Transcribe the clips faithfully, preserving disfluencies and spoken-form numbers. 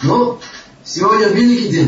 Но сегодня великий день.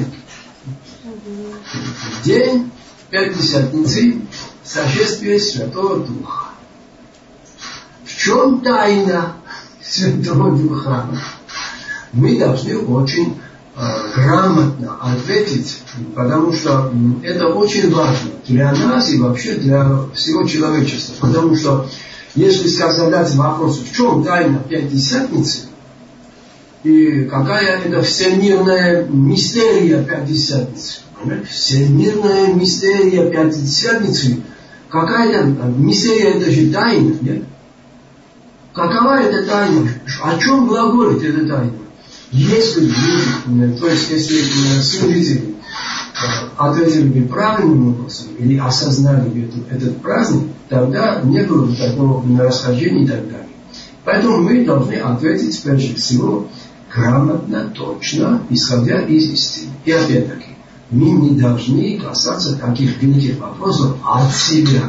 День Пятидесятницы, сошествия Святого Духа. В чем тайна Святого Духа? Мы должны очень э, грамотно ответить, потому что это очень важно для нас и вообще для всего человечества. Потому что если задать вопрос, в чем тайна Пятидесятницы, и какая это всемирная мистерия Пятидесятницы, всемирная мистерия Пятидесятницы, какая-то мистерия, это же тайна, нет? Какова эта тайна? О чем глаголит эта тайна? Если люди, то есть если служители ответили бы правильным образом или осознали бы этот, этот праздник, тогда не было бы такого расхождения и так далее. Поэтому мы должны ответить прежде всего грамотно, точно, исходя из истины. И опять-таки, мы не должны касаться таких великих вопросов от себя.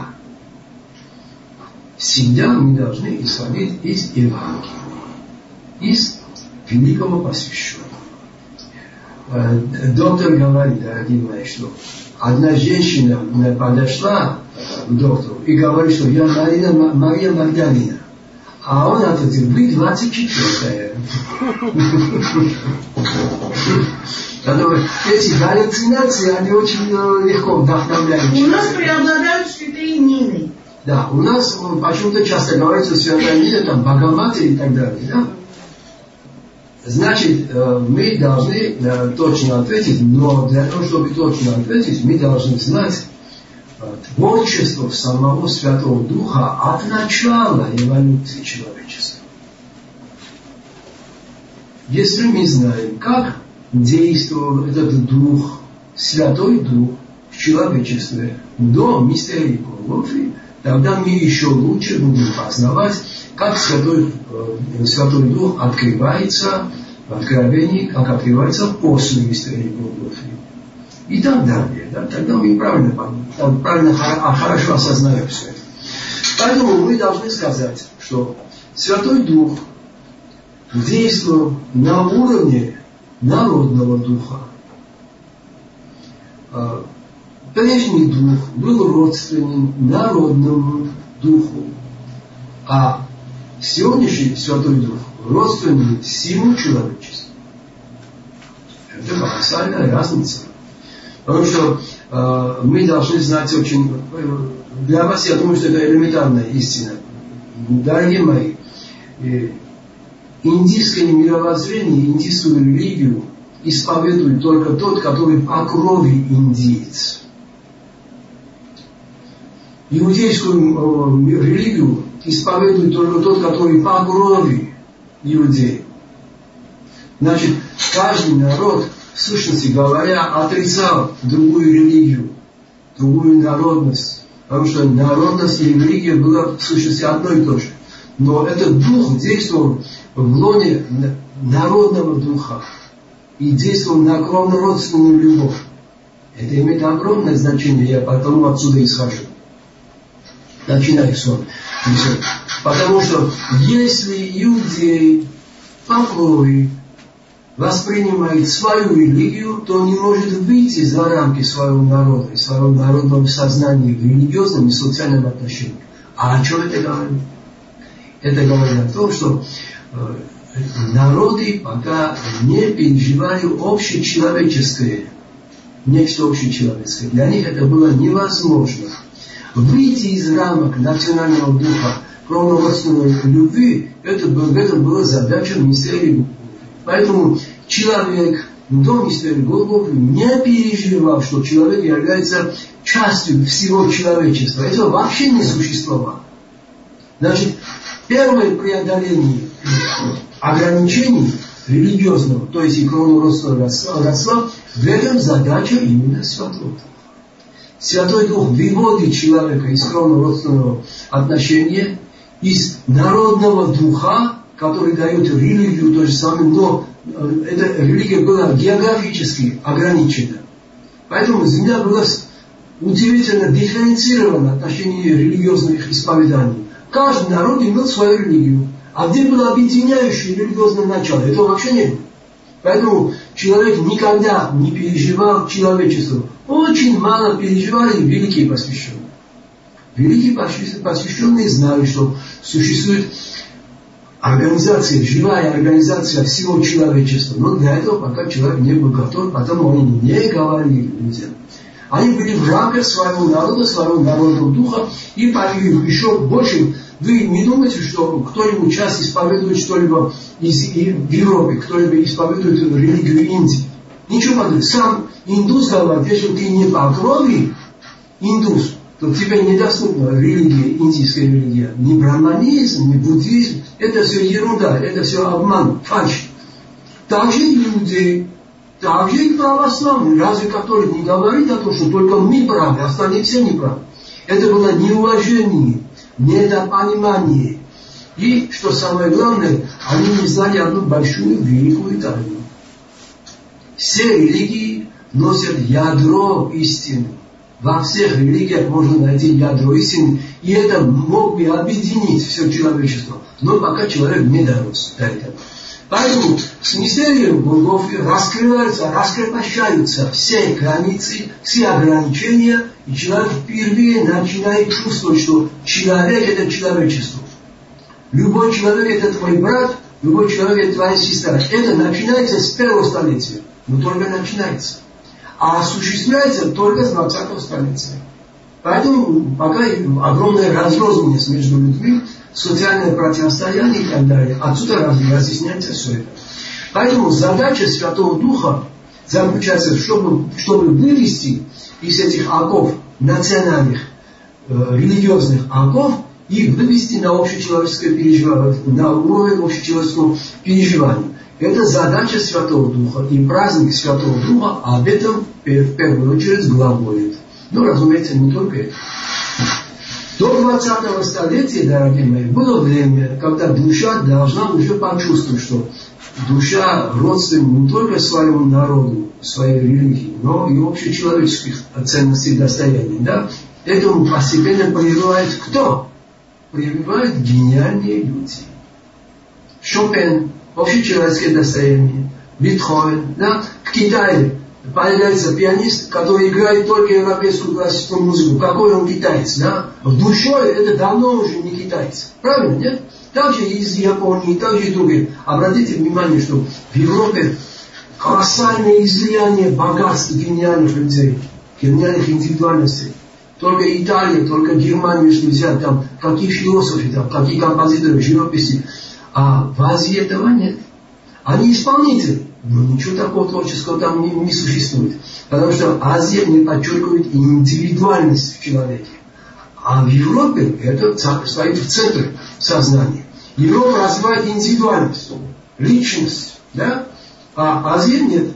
Всегда мы должны исходить из Евангелия, из великого посвященного. Доктор говорит, дорогие мои, что одна женщина подошла к доктору и говорит, что я Марина, Мария Магдалина. А он ответил, вы двадцать четвёртая. Эти галлюцинации, они очень легко вдохновляют. У нас преобладают святые Нины. Да, у нас почему-то часто говорится святая Нина, там, Богоматерь и так далее. Да? Значит, мы должны точно ответить, но для того, чтобы точно ответить, мы должны знать творчество самого Святого Духа от начала эволюции человечества. Если мы знаем, как действовал этот Дух, Святой Дух в человечестве до мистерии Голгофы, тогда мы еще лучше будем познавать, как Святой, э, Святой Дух открывается в Откровении, как открывается после мистерии Голгофы. И так далее. Да? Тогда мы правильно, правильно хорошо осознаем все это. Поэтому мы должны сказать, что Святой Дух действовал на уровне народного духа. Прежний дух был родственен народному духу, а сегодняшний Святой Дух родственен всему человечеству. Это колоссальная разница. Потому что э, мы должны знать очень... Для вас, я думаю, что это элементарная истина. Дорогие мои, э, индийское мировоззрение, индийскую религию исповедует только тот, который по крови индиец. Иудейскую э, религию исповедует только тот, который по крови иудей. Значит, каждый народ, в сущности говоря, отрицал другую религию, другую народность. Потому что народность и религия была в сущности одно и то же. Но этот дух действовал в лоне народного духа и действовал на кровнородственную любовь. Это имеет огромное значение, я потому отсюда исхожу. Начинаю сон. Потому что если иудей по крови воспринимает свою религию, то не может выйти за рамки своего народа и своего народного сознания в религиозном и социальном отношении. А о чем это говорит? Это говорит о том, что э, народы пока не переживали общечеловеческое, нечто общечеловеческое. Для них это было невозможно. Выйти из рамок национального духа, кровнородственной любви, это, был, это была задача мистерии. Поэтому человек до мистерии Голгофы не переживал, что человек является частью всего человечества. Это вообще не существовало. Значит, первое преодоление ограничений религиозного, то есть и кровнородственного родства, в этом задача именно Святого Духа. Святой Дух выводит человека из кровнородственного отношения, из народного духа, который дает религию то же самое, но эта религия была географически ограничена. Поэтому земля была удивительно дифференцирована в отношении религиозных исповеданий. Каждый народ имел свою религию. А где было объединяющее религиозное начало? Этого вообще не было. Поэтому человек никогда не переживал человечество. Очень мало переживали великие посвященные. Великие посвященные знали, что существует организация, живая организация всего человечества. Но для этого пока человек не был готов, потому они не говорили людям. Они были в рамках своего народа, своего народного духа, и еще больше. Вы не думаете, что кто-нибудь сейчас исповедует что-либо из Европы, кто-либо исповедует религию Индии? Ничего подобного. Сам индус говорит, если ты не по крови индус, то тебе недоступна религия, индийская религия. Ни брахманизм, ни буддизм. Это все ерунда, это все обман, фальшь. Также и люди, также и православные. Разве католик не говорит о том, что только мы правы, остальные все неправы? Это было неуважение, недопонимание. И, что самое главное, они не знали одну большую, великую тайну. Все религии носят ядро истины. Во всех религиях можно найти ядро истины, и это мог бы объединить все человечество. Но пока человек не дорос до этого. Поэтому с мистерием богов раскрываются, раскрепощаются все границы, все ограничения, и человек впервые начинает чувствовать, что человек – это человечество. Любой человек – это твой брат, любой человек – это твоя сестра. Это начинается с первого столетия, но только начинается. А осуществляется только с двадцатого столетия. Поэтому пока огромная разрозненность между людьми, социальное противостояние и так далее. Отсюда разъясняется все это. Поэтому задача Святого Духа заключается в том, чтобы, чтобы вывести из этих оков национальных, э, религиозных оков и вывести на общечеловеческое переживание, на уровень общечеловеческого переживания. Это задача Святого Духа. И праздник Святого Духа об этом в первую очередь глаголит. Но, разумеется, не только это. До двадцатого столетия, дорогие мои, было время, когда душа должна уже почувствовать, что душа родственна не только своему народу, своей религии, но и общечеловеческих ценностей и достояний. Да? Этому постепенно прививает кто? Прививают гениальные люди. Шопен, общечеловеческое достояние, Бетховен, да? В Китае появляется пианист, который играет только европейскую классическую музыку. Какой он китаец, да? В душой это давно уже не китаец. Правильно, нет? Также из Японии, также и другие. Обратите внимание, что в Европе колоссальное излияние богатств гениальных людей, гениальных индивидуальностей. Только Италия, только Германия, если взять, там, какие философы, там, какие композиторы, живописи. А в Азии этого нет. Они исполнители. Но ничего такого творческого там не, не существует. Потому что Азия не подчеркивает индивидуальность в человеке. А в Европе это стоит в центре сознания. Европа развивает индивидуальность, личность. Да? А Азия нет.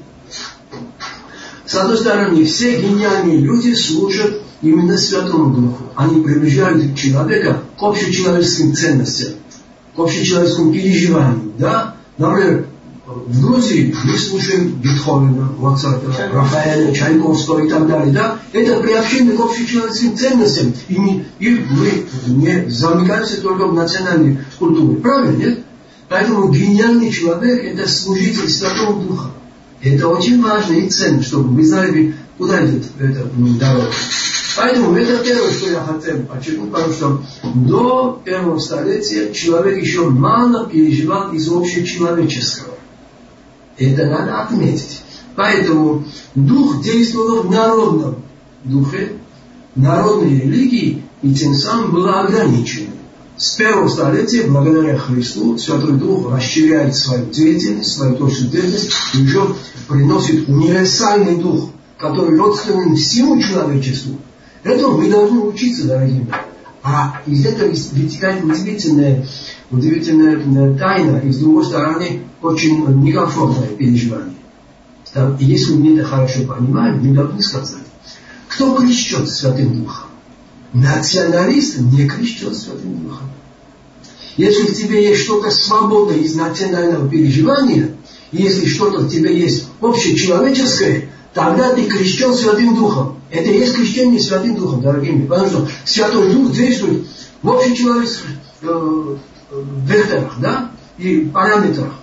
С одной стороны, все гениальные люди служат именно Святому Духу. Они приближают человека к общечеловеческим ценностям, к общечеловеческому переживанию. Да? Например, в Грузии мы слушаем Бетховена, Моцарта, Рафаэля, Чайковского и так далее. Да? Это приобщение к общечеловеческим ценностям. И, не, и мы не замыкаемся только в национальной культуре. Правильно, нет? Поэтому гениальный человек – это служитель Святого Духа. Это очень важно и ценно, чтобы вы знали, куда идет эта дорога. Поэтому это первое, что я хотел подчеркнуть, потому что до первого столетия человек еще мало переживал из общечеловеческого. Это надо отметить. Поэтому дух действовал в народном духе, народной религии, и тем самым было ограничено. С первого столетия, благодаря Христу, Святой Дух расширяет свою деятельность, свою точную деятельность, и уже приносит универсальный дух, который родственен всему человечеству. Этому мы должны учиться, дорогие мои. А из этого вытекает удивительная, удивительная тайна, и с другой стороны, очень некомфортное переживание. И если мы это хорошо понимаем, мы должны сказать, кто крещен Святым Духом? Националист не крещен Святым Духом. Если в тебе есть что-то свободное из национального переживания, если что-то в тебе есть общечеловеческое, тогда ты крещен Святым Духом. Это и есть крещение Святым Духом, дорогие мои. Потому что Святой Дух действует в общечеловеческих э, векторах, да, и параметрах.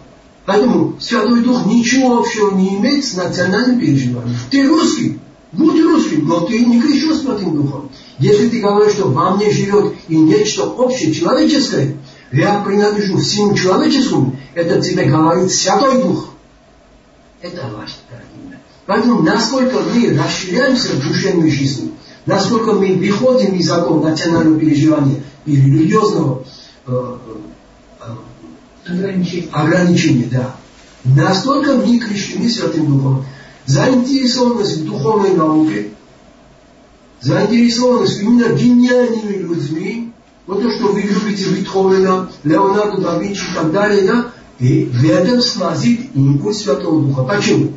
Поэтому Святой Дух ничего общего не имеет с национальным переживанием. Ты русский, будь русским, но ты не крещен Святым Духом. Если ты говоришь, что во мне живет и нечто общее человеческое, я принадлежу всему человеческому, это тебе говорит Святой Дух. Это важно, дорогие. Поэтому насколько мы расширяемся в душевной жизни, насколько мы выходим из окон национального переживания и религиозного э, э, ограничения. ограничения, да, настолько мы крещены Святым Духом. Заинтересованность в духовной науке, заинтересованность именно гениальными людьми, вот то, что вы любите Бетховена, Леонардо да Винчи и так далее, да, и в этом сквозит импульс Святого Духа. Почему?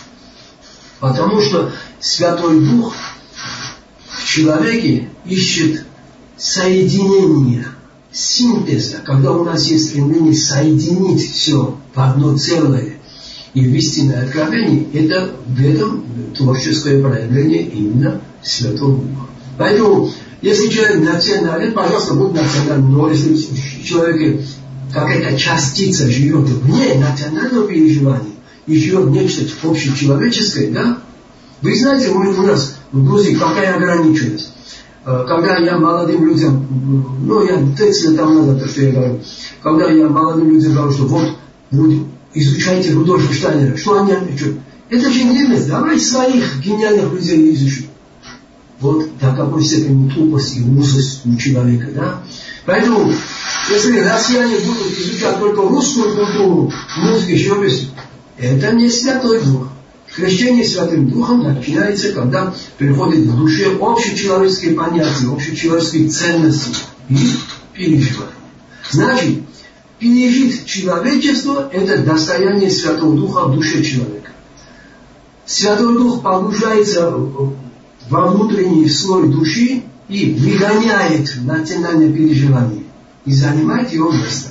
Потому что Святой Дух в человеке ищет соединения, синтеза, когда у нас есть стремление соединить все в одно целое и в истинное откровение, это в этом творческое проявление именно Святого Духа. Поэтому, если человек национален, пожалуйста, будь национальным, но если в человеке какая-то частица живет вне национального переживания и живет нечто общечеловеческое, да? Вы знаете, у нас в Грузии какая ограниченность. Когда я молодым людям, ну, я тридцать лет тому назад, то, что я говорю, когда я молодым людям говорю, что вот, вот изучайте Рудольфа Штайнера, что они отвечают? Это же немец, давай своих гениальных людей изучим. Вот до какой степени тупость и узость у человека, да? Поэтому, если россияне будут изучать только русскую культуру, музыку, живопись, это не Святой Дух. Крещение Святым Духом начинается, когда приходит в душе общечеловеческие понятия, общечеловеческие ценности и переживания. Значит, пережить человечество – это достояние Святого Духа в душе человека. Святой Дух погружается во внутренний слой души и выгоняет национальное переживание и занимает его место.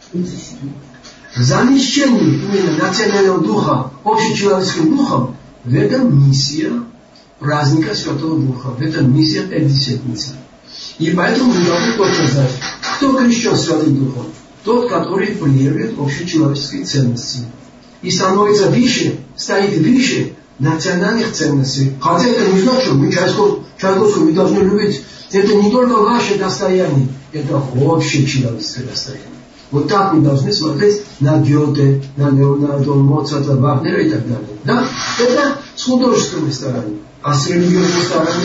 В замещении именно национального духа общечеловеческим духом в этом миссия праздника Святого Духа, в этом миссия Пятидесятницы. И поэтому мы должны точно знать, кто крещен Святым Духом. Тот, который проявляет общечеловеческие ценности. И становится выше, стоит выше национальных ценностей. Хотя это не значит, что мы Чайковского не должны любить. Это не только ваше достояние, это общечеловеческое достояние. Вот так мы должны смотреть на Гёте, на Леонардо, Моцарта, Вагнера и так далее. Да? Это с художественной стороны. А с религиозной стороны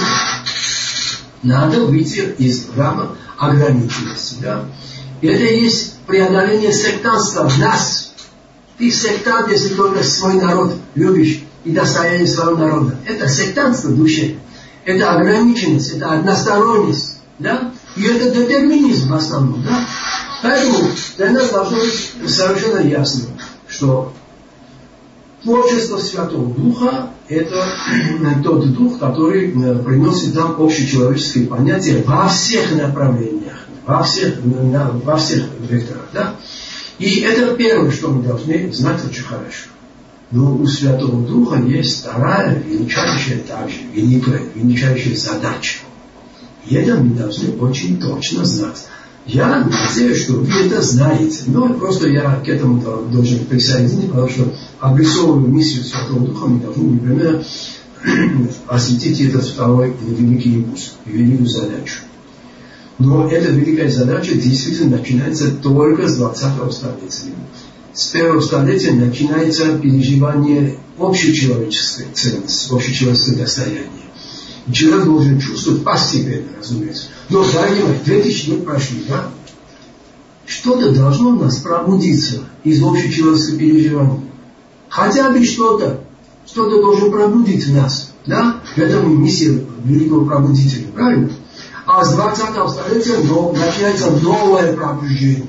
надо выйти из рамок ограниченности. Да? Это и есть преодоление сектантства в нас. Ты сектант, если только свой народ любишь и достояние своего народа. Это сектантство в душе. Это ограниченность, это односторонность. Да? И это детерминизм в основном. Да? Поэтому для нас должно быть совершенно ясно, что творчество Святого Духа – это тот Дух, который приносит нам общечеловеческие понятия во всех направлениях, во всех, во всех векторах. Да? И это первое, что мы должны знать очень хорошо. Но у Святого Духа есть вторая, величайшая также, великая, величайшая задача. И это мы должны очень точно знать. Я надеюсь, что вы это знаете, но просто я к этому должен присоединиться, потому что обрисовывая миссию Святого Духа, мы должны непременно осветить этот второй великий импульс, великую задачу. Но эта великая задача действительно начинается только с двадцатого столетия. С первого столетия начинается переживание общечеловеческой ценности, общечеловеческое достояние. И человек должен чувствовать постепенно, разумеется. Но, дорогие мои, две тысячи лет прошли, да? Что-то должно у нас пробудиться из общечеловеческого переживания. Хотя бы что-то. Что-то должен пробудить в нас. Да? В этом миссия великого пробудителя. Правильно? А с двадцатого столетия начинается новое пробуждение.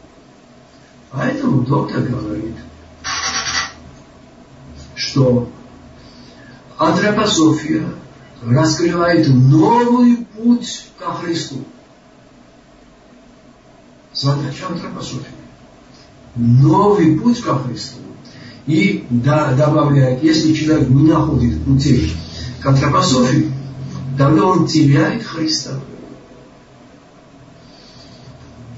Поэтому доктор говорит, что антропософия раскрывает новый путь ко Христу. Задача антропософии. Новый путь ко Христу. И да, добавляет, если человек не находит пути к антропософии, тогда он теряет Христа.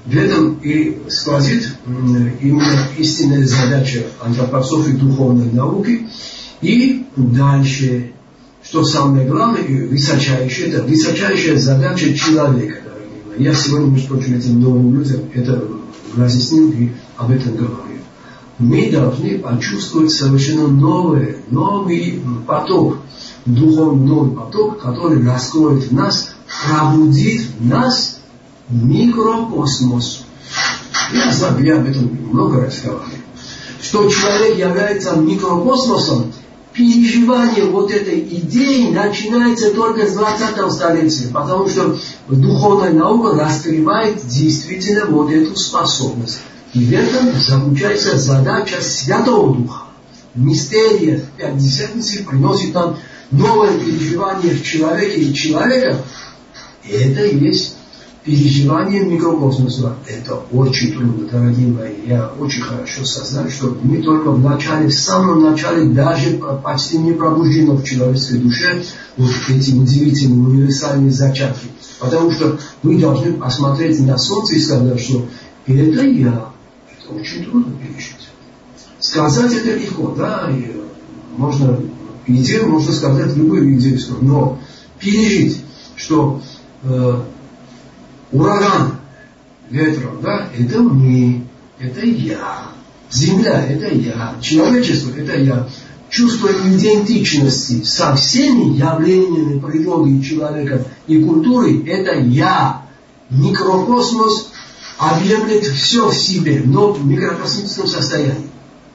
В этом и сквозит именно истинная задача антропософии духовной науки. И дальше, что самое главное и высочайшее, это высочайшая задача человека. Я сегодня, между прочим, этим новым людям это разъяснил и об этом говорю. Мы должны почувствовать совершенно новый, новый поток, духовный новый поток, который раскроет в нас, пробудит в нас микрокосмос. Я знаю, я об этом много раз говорил. Что человек является микрокосмосом, переживание вот этой идеи начинается только с двадцатого столетия, потому что духовная наука раскрывает действительно вот эту способность. И в этом заключается задача Святого Духа. Мистерия Пятидесятницы приносит нам новое переживание в человеке и человека. И это и есть переживание микрокосмоса. Это очень трудно, дорогие мои. Я очень хорошо сознаю, что мы только в начале, в самом начале, даже почти не пробуждено в человеческой душе вот эти удивительные универсальные зачатки. Потому что мы должны посмотреть на Солнце и сказать, что это я. Это очень трудно пережить. Сказать это легко, да, и можно идею, можно сказать любую идею, но пережить, что э, ураган ветром, да, это мы, это я. Земля, это я. Человечество, это я. Чувство идентичности со всеми явлениями природы человека и культуры, это я. Микрокосмос объемлет все в себе, но в микрокосмическом состоянии.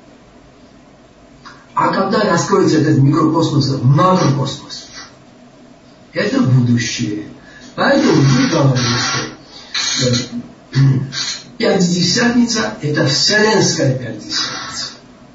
А когда раскроется этот микрокосмос, макрокосмос, это будущее. Поэтому мы говорим, что Пятидесятница – это Вселенская Пятидесятница.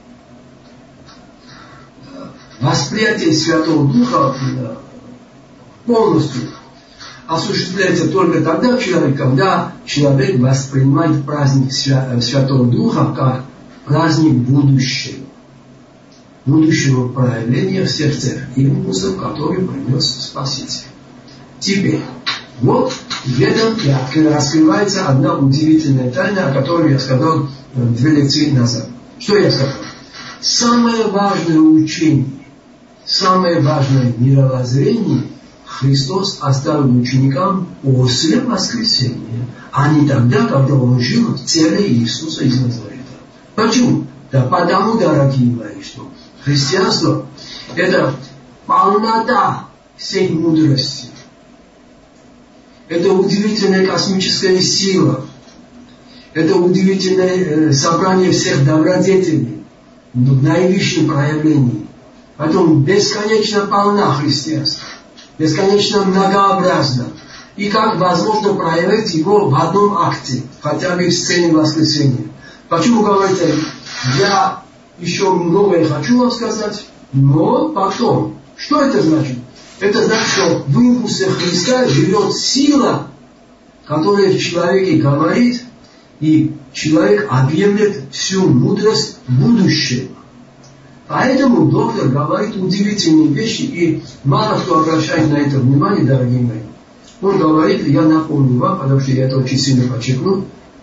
Восприятие Святого Духа полностью осуществляется только тогда в человеке, когда человек воспринимает праздник Святого Духа как праздник будущего. Будущего проявления в сердцах импульсов, который принес Спаситель. Теперь, вот в этом раскрывается одна удивительная тайна, о которой я сказал две лекции назад. Что я сказал? Самое важное учение, самое важное мировоззрение Христос оставил ученикам после воскресения, а не тогда, когда Он жил в теле Иисуса из Назарета. Почему? Да потому, дорогие мои, что христианство – это полнота всей мудрости. Это удивительная космическая сила. Это удивительное собрание всех добродетелей в наивысшем проявлении. Поэтому бесконечно полна христианство. Бесконечно многообразно. И как возможно проявить его в одном акте, хотя бы в сцене воскресения. Почему говорите, я еще многое хочу вам сказать, но потом. Что это значит? Это значит, что в импульсе Христа живет сила, которая в человеке говорит, и человек объемлет всю мудрость будущего. Поэтому доктор говорит удивительные вещи, и мало кто обращает на это внимание, дорогие мои. Он говорит, я напомню вам, потому что я это очень сильно подчеркнул,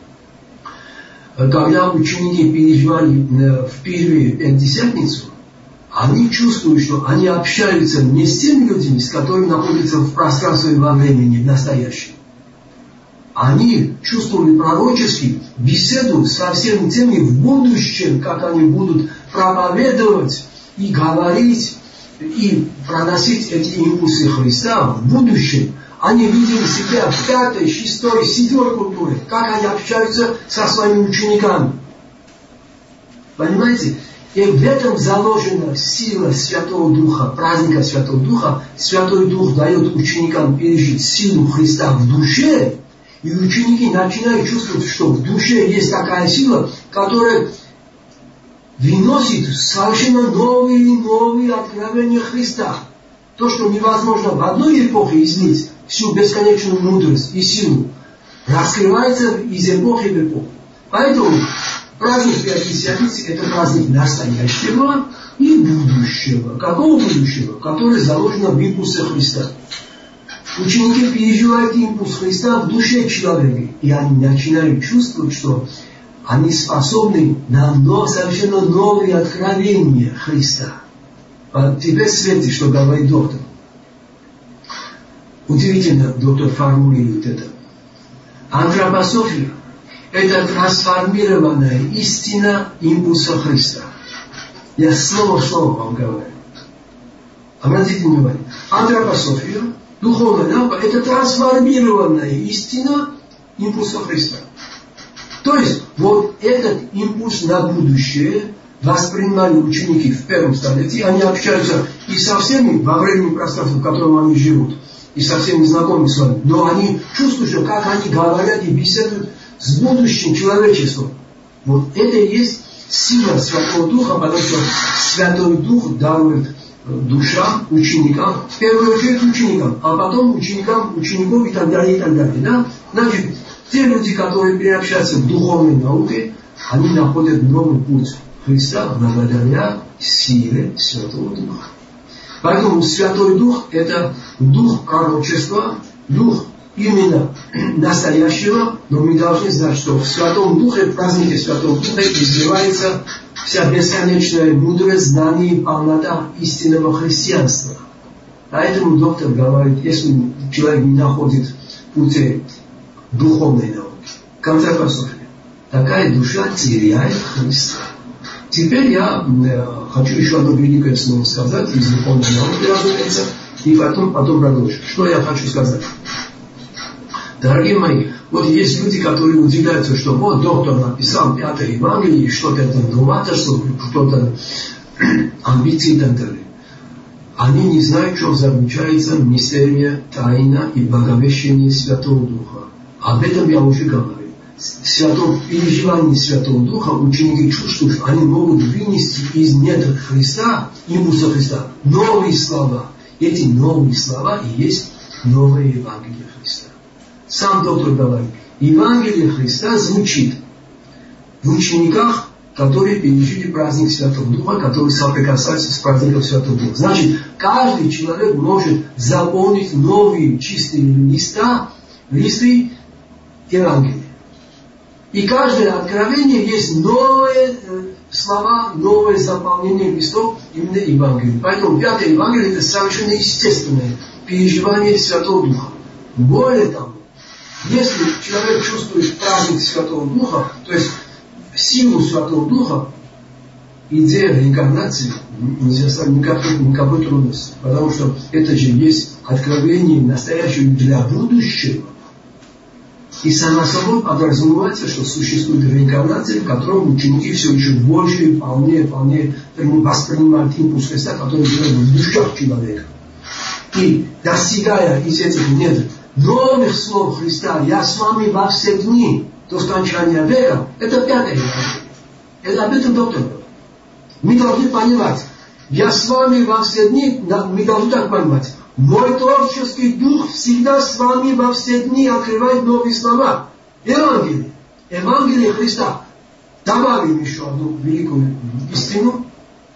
когда ученики переживали впервые Пятидесятницу, они чувствуют, что они общаются не с теми людьми, с которыми находятся в пространстве и во времени, в настоящем. Они чувствовали пророчески беседу со всеми теми в будущем, как они будут проповедовать и говорить, и проносить эти импульсы Христа в будущем. Они видели себя в пятой, шестой, седьмой культуре, как они общаются со своими учениками. Понимаете? И в этом заложена сила Святого Духа, праздника Святого Духа. Святой Дух дает ученикам пережить силу Христа в душе, и ученики начинают чувствовать, что в душе есть такая сила, которая выносит совершенно новые и новые откровения Христа. То, что невозможно в одной эпохе излить, всю бесконечную мудрость и силу, раскрывается из эпохи в эпоху. Поэтому праздник Пятидесятницы – это праздник настоящего и будущего. Какого будущего? Которое заложено в импульсе Христа. ученики переживают импульс Христа в душе человека, и они начинают чувствовать, что они способны на но, совершенно новые откровения Христа. А теперь смотрите, что говорит доктор. Удивительно, доктор формулирует это. Антропософия – это трансформированная истина импульса Христа. Я слово в слово вам говорю. Обратите внимание. Антропософия, духовная наука – это трансформированная истина импульса Христа. То есть, вот этот импульс на будущее воспринимали ученики в первом столетии. Они общаются и со всеми во времени и пространстве, в котором они живут, и со всеми знакомы с вами. Но они чувствуют, что как они говорят и беседуют с будущим человечеством. Вот это и есть сила Святого Духа, потому что Святой Дух дарует душам, ученикам, в первую очередь ученикам, а потом ученикам, учеников и так далее, и так далее. Да? Значит, те люди, которые приобщаются к духовной науке, они находят новый путь Христа благодаря силе Святого Духа. Поэтому Святой Дух – это дух пророчества, дух именно настоящего, но мы должны знать, что в Святом Духе, в празднике Святого Духа изливается вся бесконечная мудрость, знание и полнота истинного христианства. Поэтому доктор говорит, если человек не находит пути духовной науки, в конце концов, такая душа теряет Христа. Теперь я э, хочу еще одно великое слово сказать из духовной науки, разумеется, и потом, потом продолжу. Что я хочу сказать? Дорогие мои, вот есть люди, которые удивляются, что вот доктор написал пятое Евангелие, и что-то это новаторство, что-то амбиции и так далее. Они не знают, что заключается мистерия, тайна и благовещение Святого Духа. Об этом я уже говорил. Святого, переживание Святого Духа ученики чувствуют, что они могут вынести из недр Христа, импульса Христа, новые слова. Эти новые слова и есть новое Евангелие Христа. Сам доктор говорит, Евангелие Христа звучит в учениках, которые пережили праздник Святого Духа, которые соприкасаются с праздником Святого Духа. Значит, каждый человек может заполнить новые чистые листа, листы Евангелия. И каждое откровение есть новые э, слова, новое заполнение листов именно Евангелия. Поэтому пятое Евангелие – это совершенно естественное переживание Святого Духа. Более того, если человек чувствует праздник Святого Духа, то есть силу Святого Духа, идея реинкарнации нельзя ставить никакой, никакой трудности. Потому что это же есть откровение настоящее для будущего. И само собой подразумевается, что существует реинкарнация, в котором ученики все еще больше и полнее, полнее воспринимают импульс Христа, который живет в душах человека. И достигая из этих недр новых слов Христа, я с вами во все дни до скончания века, это пятое Евангелие. Это об этом доктор говорит. Мы должны понимать, я с вами во все дни, мы должны так понимать, мой творческий дух всегда с вами во все дни открывает новые слова. Евангелие. Евангелие Христа. Добавим еще одну великую истину.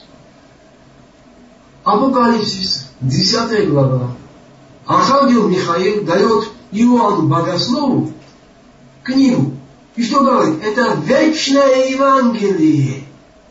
Апокалипсис, десятая глава. Архангел Михаил дает Иоанну Богослову книгу. И что говорит? Это вечное Евангелие.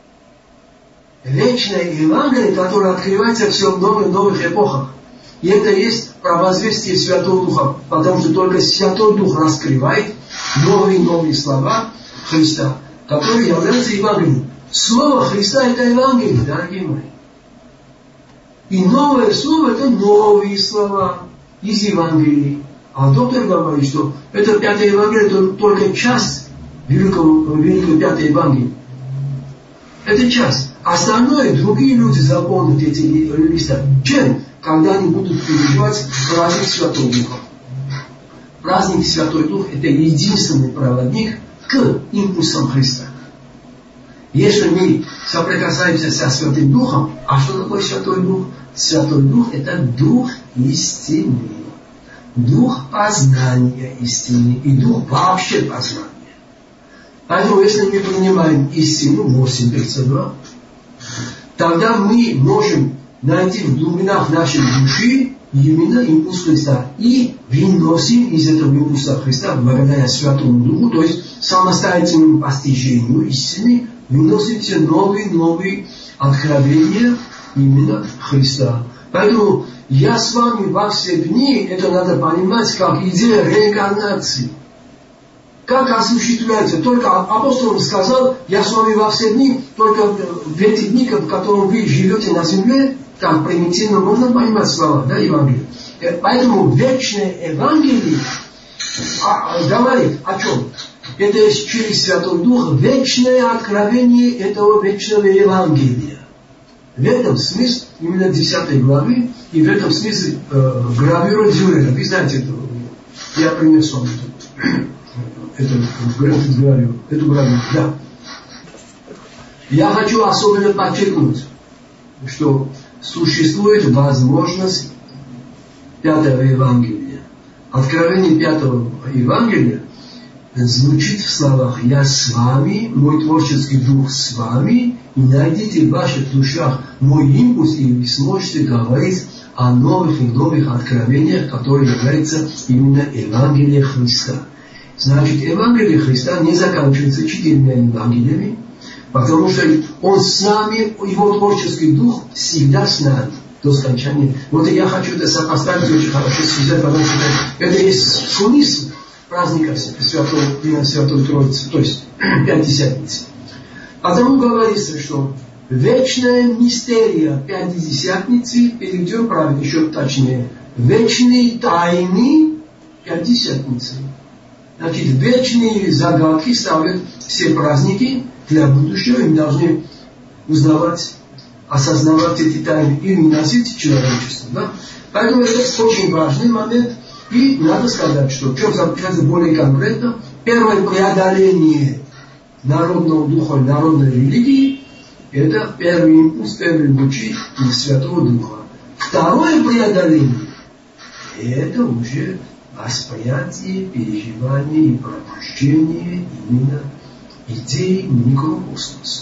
Вечное Евангелие, которое открывается все в новых, новых эпохах. И это есть провозвестие Святого Духа, потому что только Святой Дух раскрывает новые новые слова Христа, которые являются Евангелием. Слово Христа – это Евангелие, дорогие мои. И новое слово – это новые слова из Евангелия. А доктор говорит, что это пятое Евангелие – это только часть великого, великого пятого Евангелия. Это часть. Остальное другие люди заполнят эти листа. Чем? Когда они будут переживать праздник Святого Духа. Праздник Святой Дух – это единственный проводник к импульсам Христа. Если мы соприкасаемся со Святым Духом, а что такое Святой Дух? Святой Дух – это Дух истины, Дух познания истины и Дух вообще познания. Поэтому, если мы принимаем истину, восемь тридцать два, тогда мы можем найти в глубинах нашей души именно импульс Христа. И выносим из этого импульса Христа, благодаря Святому Духу, то есть самостоятельному постижению истины, выносим все новые, новые откровения именно Христа. Поэтому я с вами во все дни, это надо понимать как идея реинкарнации. Как осуществляется? Только апостол сказал, я с вами во все дни, только в эти дни, в которых вы живете на земле, как примитивно можно понимать слова, да, Евангелие. Поэтому вечное Евангелие а, говорит о чем? Это через Святой Дух вечное откровение этого вечного Евангелия. В этом смысле, именно десятой главы, и в этом смысле э, гравюра Дюрера. Вы знаете это? Я принес вам эту, эту, эту гравюру. Эту гравюру, да. Я хочу особенно подчеркнуть, что существует возможность пятого Евангелия. Откровение пятого Евангелия звучит в словах «Я с вами, мой творческий дух с вами, и найдите в ваших душах мой импульс, и вы сможете говорить о новых и новых откровениях, которые являются именно Евангелие Христа». Значит, Евангелие Христа не заканчивается четырьмя Евангелиями, потому что Он с нами, Его творческий дух всегда с нами до скончания. Вот я хочу это сопоставить очень хорошо, связать, потому что это есть смысл праздника Святой, Святой Троицы, то есть Пятидесятницы. Потому говорится, что вечная мистерия Пятидесятницы, перейдем правильно, еще точнее, вечные тайны Пятидесятницы. Значит, вечные загадки ставят все праздники для будущего, и мы должны узнавать, осознавать эти тайны и носить человечество. Да? Поэтому это очень важный момент. И надо сказать, что в чем заключается более конкретно, первое преодоление народного духа, народной религии, это первый импульс, первый лучи Святого Духа. Второе преодоление, это уже восприятие, переживание и пробуждение именно идеи микрокосмоса.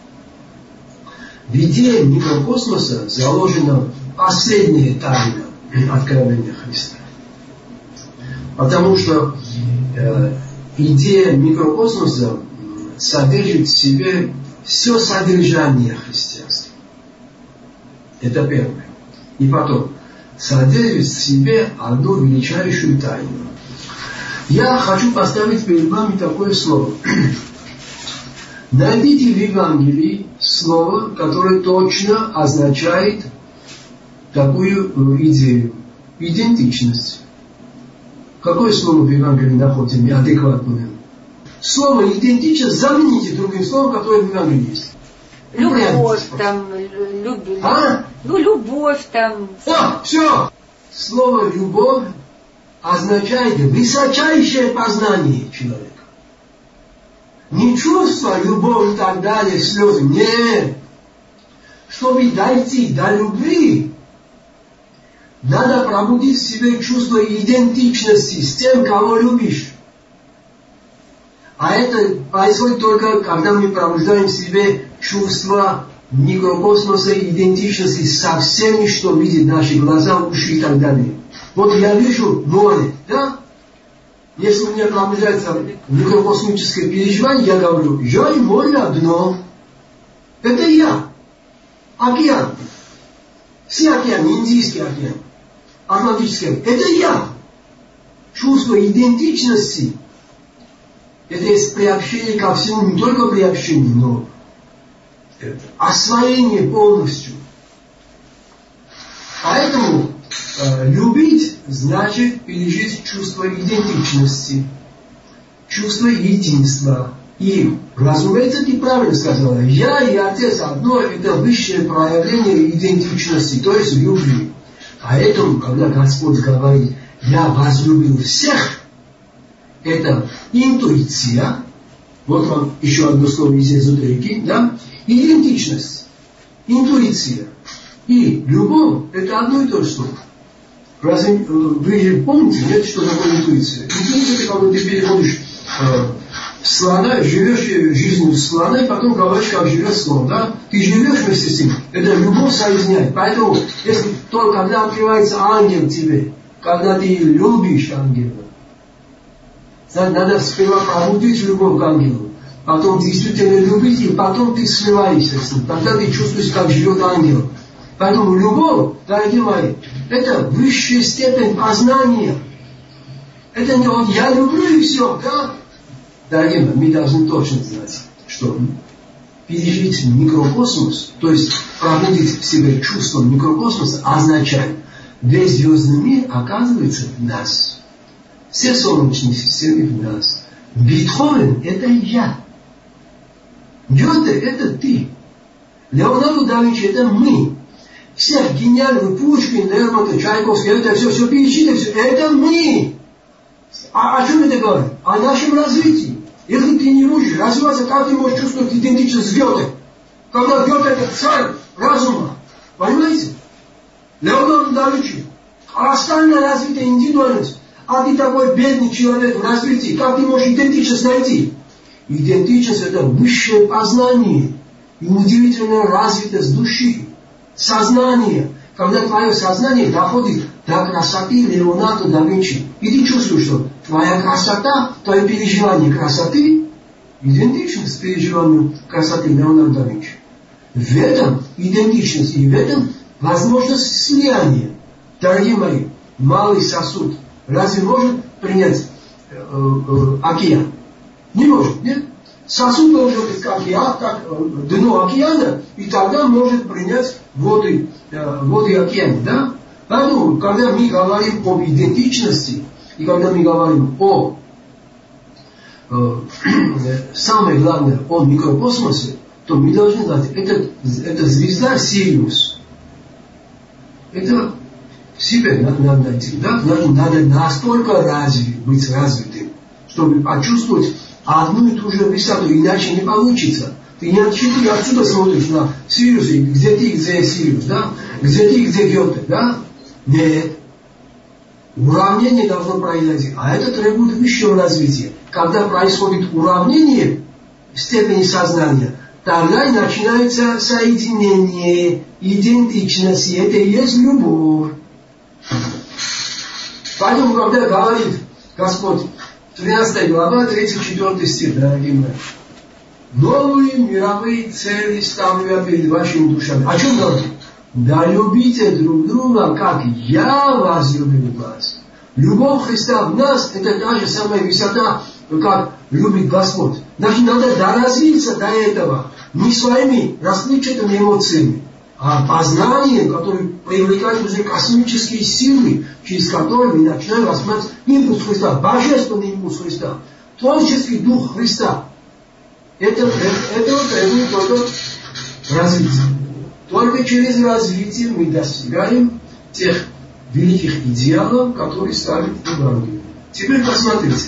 В идее микрокосмоса заложена последняя тайна откровения Христа. Потому что э, идея микрокосмоса содержит в себе все содержание христианства. Это первое. И потом, содержит в себе одну величайшую тайну. Я хочу поставить перед вами такое слово. Найдите в Евангелии слово, которое точно означает такую идею. Идентичность. Какое слово в Евангелии находится неадекватное? Слово идентичность замените другим словом, которое в Евангелии есть. Любовь там, любовь. А? Ну, любовь там. О, все! Слово любовь означает высочайшее познание человека. Не чувство, любовь и так далее, слезы. Нет. Чтобы дойти до любви, надо пробудить в себе чувство идентичности с тем, кого любишь. А это происходит только, когда мы пробуждаем в себе чувство микрокосмоса и идентичности со всеми, что видят наши глаза, уши и так далее. Вот я вижу море, да? Если у меня пробуждается микрокосмическое переживание, я говорю, я и море одно. Это я. Океан. Все океаны, Индийский океан, Атлантический океан. Это я. Чувство идентичности. Это есть приобщение ко всему, не только приобщение, но это освоение полностью. Поэтому э, любить значит пережить чувство идентичности, чувство единства. И, разумеется, ты правильно сказала, я и Отец одно, это высшее проявление идентичности, то есть любви. Поэтому, когда Господь говорит, я возлюбил всех, это интуиция, вот вам еще одно слово из эзотерики, да, идентичность, интуиция и любовь, это одно и то же слово. Разве вы помните, нет, что такое интуиция? Интуиция, это когда ты переходишь э, слона, живешь жизнью слона, и потом говоришь, как живет слон, да? Ты живешь вместе с ним. Это любовь соединяет. Поэтому, если только когда открывается ангел тебе, когда ты любишь ангела, надо сперва пробудить любовь к ангелу, потом действительно любить, и потом ты сливаешься с ним. Тогда ты чувствуешь, как живет ангел. Поэтому любовь, дорогие мои, это высшая степень познания. Это не вот я люблю и все, да? Дорогие мои, мы должны точно знать, что пережить микрокосмос, то есть пробудить в себе чувство микрокосмоса, означает, весь звездный мир оказывается в нас. Все солнечные системы в нас. Бетховен – это я. Гёте – это ты. Леонардо да Винчи – это мы. Всех гениальных, Пушкин, Лермонтов, Чайковский, это все, все перечитывай, все, это мы. А о чем это говорит? О нашем развитии. Если ты не можешь развиваться, как ты можешь чувствовать идентичность с Гёте? Когда Гёте – это царь разума. Понимаете? Леонардо да Винчи. Остальная развитая индивидуальность. А ты такой бедный человек в развитии. Как ты можешь идентичность найти? Идентичность – это высшее познание. И удивительная развитость души. Сознание. Когда твое сознание доходит до красоты Леонардо да Винчи. И ты чувствуешь, что твоя красота, твое переживание красоты идентично с переживанием красоты Леонардо да Винчи. В этом идентичность и в этом возможность слияния. Дорогие мои, малый сосуд разве может принять э, э, океан? Не может, нет? Сосуд должен быть как океан, как э, дно океана, и тогда может принять воды, э, воды океана, да? Поэтому, когда мы говорим об идентичности, и когда мы говорим о э, самое главное, о микрокосмосе, то мы должны знать, это, это звезда Сириус. Это в себе надо найти, да? Надо настолько развить, быть развитым, чтобы почувствовать одну и ту же высоту, иначе не получится. Ты не отсюда, отсюда смотришь на Сириус, где ты, где Сириус, да? Где ты, где Гёте, да? Нет. Уравнение должно произойти, а это требует высшего развития. Когда происходит уравнение в степени сознания, тогда и начинается соединение, идентичность, и это и есть любовь. Поэтому, когда говорит Господь, тринадцатая глава, тридцать четвёртый стих, дорогие мои, новые мировые цели ставлю я перед вашими душами. О чем говорит? Да любите друг друга, как я возлюбил вас. Любовь Христа в нас, это та же самая высота, как любит Господь. Значит, надо доразвиться до этого. Не своими расплывчатыми эмоциями, а познанием, которое привлекает уже космические силы, через которые мы начинаем рассматривать импульс Христа, божественный импульс Христа, творческий дух Христа. Это, это, это требует только развития. Только через развитие мы достигаем тех великих идеалов, которые ставит Евангелие. Теперь посмотрите.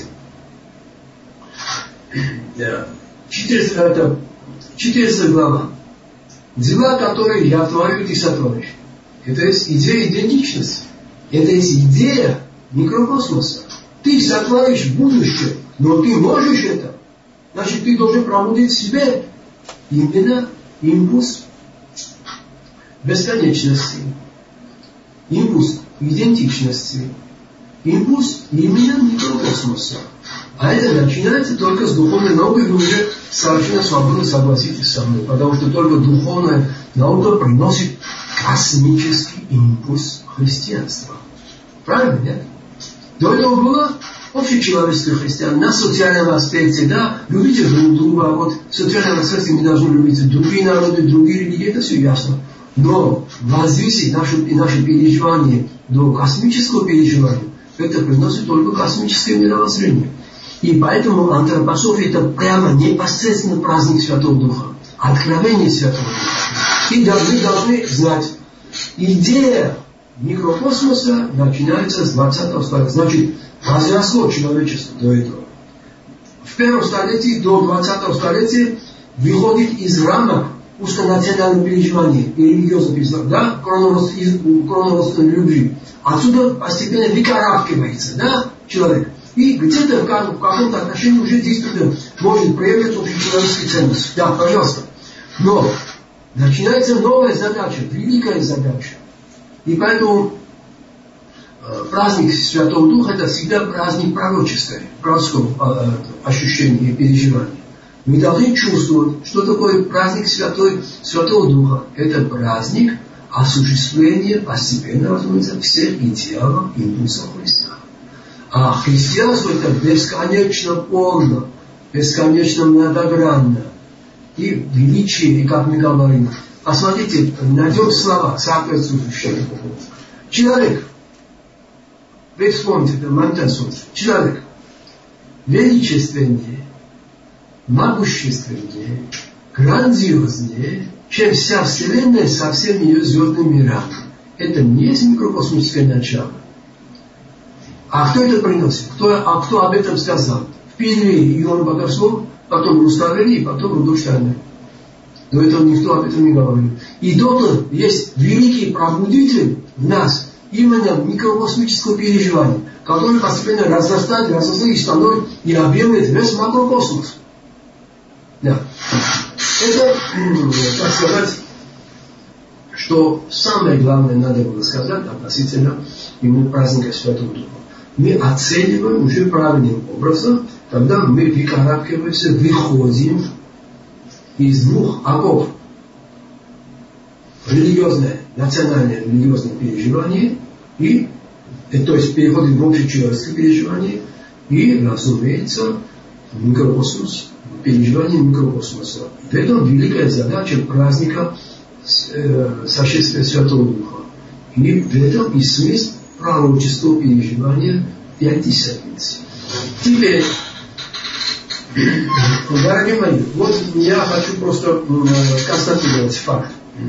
четырнадцатая глава. Дела, которые я творю, ты сотворишь. Это есть идея идентичности. Это есть идея микрокосмоса. Ты сотворишь будущее, но ты можешь это. Значит, ты должен пробудить в себе именно импульс бесконечности, импульс идентичности, импульс именно микрокосмоса. А это начинается только с духовной наукой, вы уже совершенно свободно согласитесь со мной, потому что только духовная наука приносит космический импульс христианства. Правильно, нет? До этого было общечеловеческое христианство, на социальном аспекте, да, любите друг друга, вот в социальном аспекте мы должны любить другие народы, другие религии, это все ясно. Но возвысить наше, наше переживание до космического переживания, это приносит только космическое мировоззрение. И поэтому антропософия это прямо непосредственно праздник Святого Духа, откровение Святого Духа. И мы должны знать, идея микрокосмоса начинается с двадцатого столетия. Значит, возросло человечество до этого. В первом столетии до двадцатого столетия выходит из рамок узконационального переживания и религиозного переживания, да, кроноводственной любви. Отсюда постепенно выкарабкивается, да, человек. И где-то в каком-то отношении уже действует может проявлять общечеловеческие ценности. Да, пожалуйста. Но начинается новая задача, великая задача. И поэтому праздник Святого Духа это всегда праздник пророчества, пророческого ощущения и переживания. Мы должны чувствовать, что такое праздник Святой, Святого Духа. Это праздник осуществления постепенно, разумеется, всех идеалов и импульсов Христа. А христианство это бесконечно полно, бесконечно многогранно и величие, и как мы говорим. Посмотрите, найдем слова соответствующие. Человек, вы вспомните, это моментально смотрите. Человек величественнее, могущественнее, грандиознее, чем вся Вселенная со всеми ее звездными мирами. Это не есть микрокосмическое начало. А кто это приносит? Кто, а кто об этом сказал? Впервые Иоанн Богослов, потом Руставели, и потом Рудольф Штайнер. До этого никто об этом не говорил. И доктор есть великий пробудитель в нас именно микрокосмического переживания, который постепенно разрастает, разрастает и становится и объемлет весь макрокосмос. Да. Это, так сказать, что самое главное надо было сказать относительно именно праздника Святого Духа. Мы оцениваем уже правильным образом, когда мы выкарабкиваемся, выходим из двух оков. Религиозное, национальное религиозное переживание, и, то есть переходим в общечеловеческое переживание, и, разумеется, микрокосмос, переживание микрокосмоса. Это великая задача праздника э, сошествия Святого Духа. И в этом и смысл пророческого переживания Пятидесятницы. Теперь, дорогие мои, вот я хочу просто э, констатировать факт.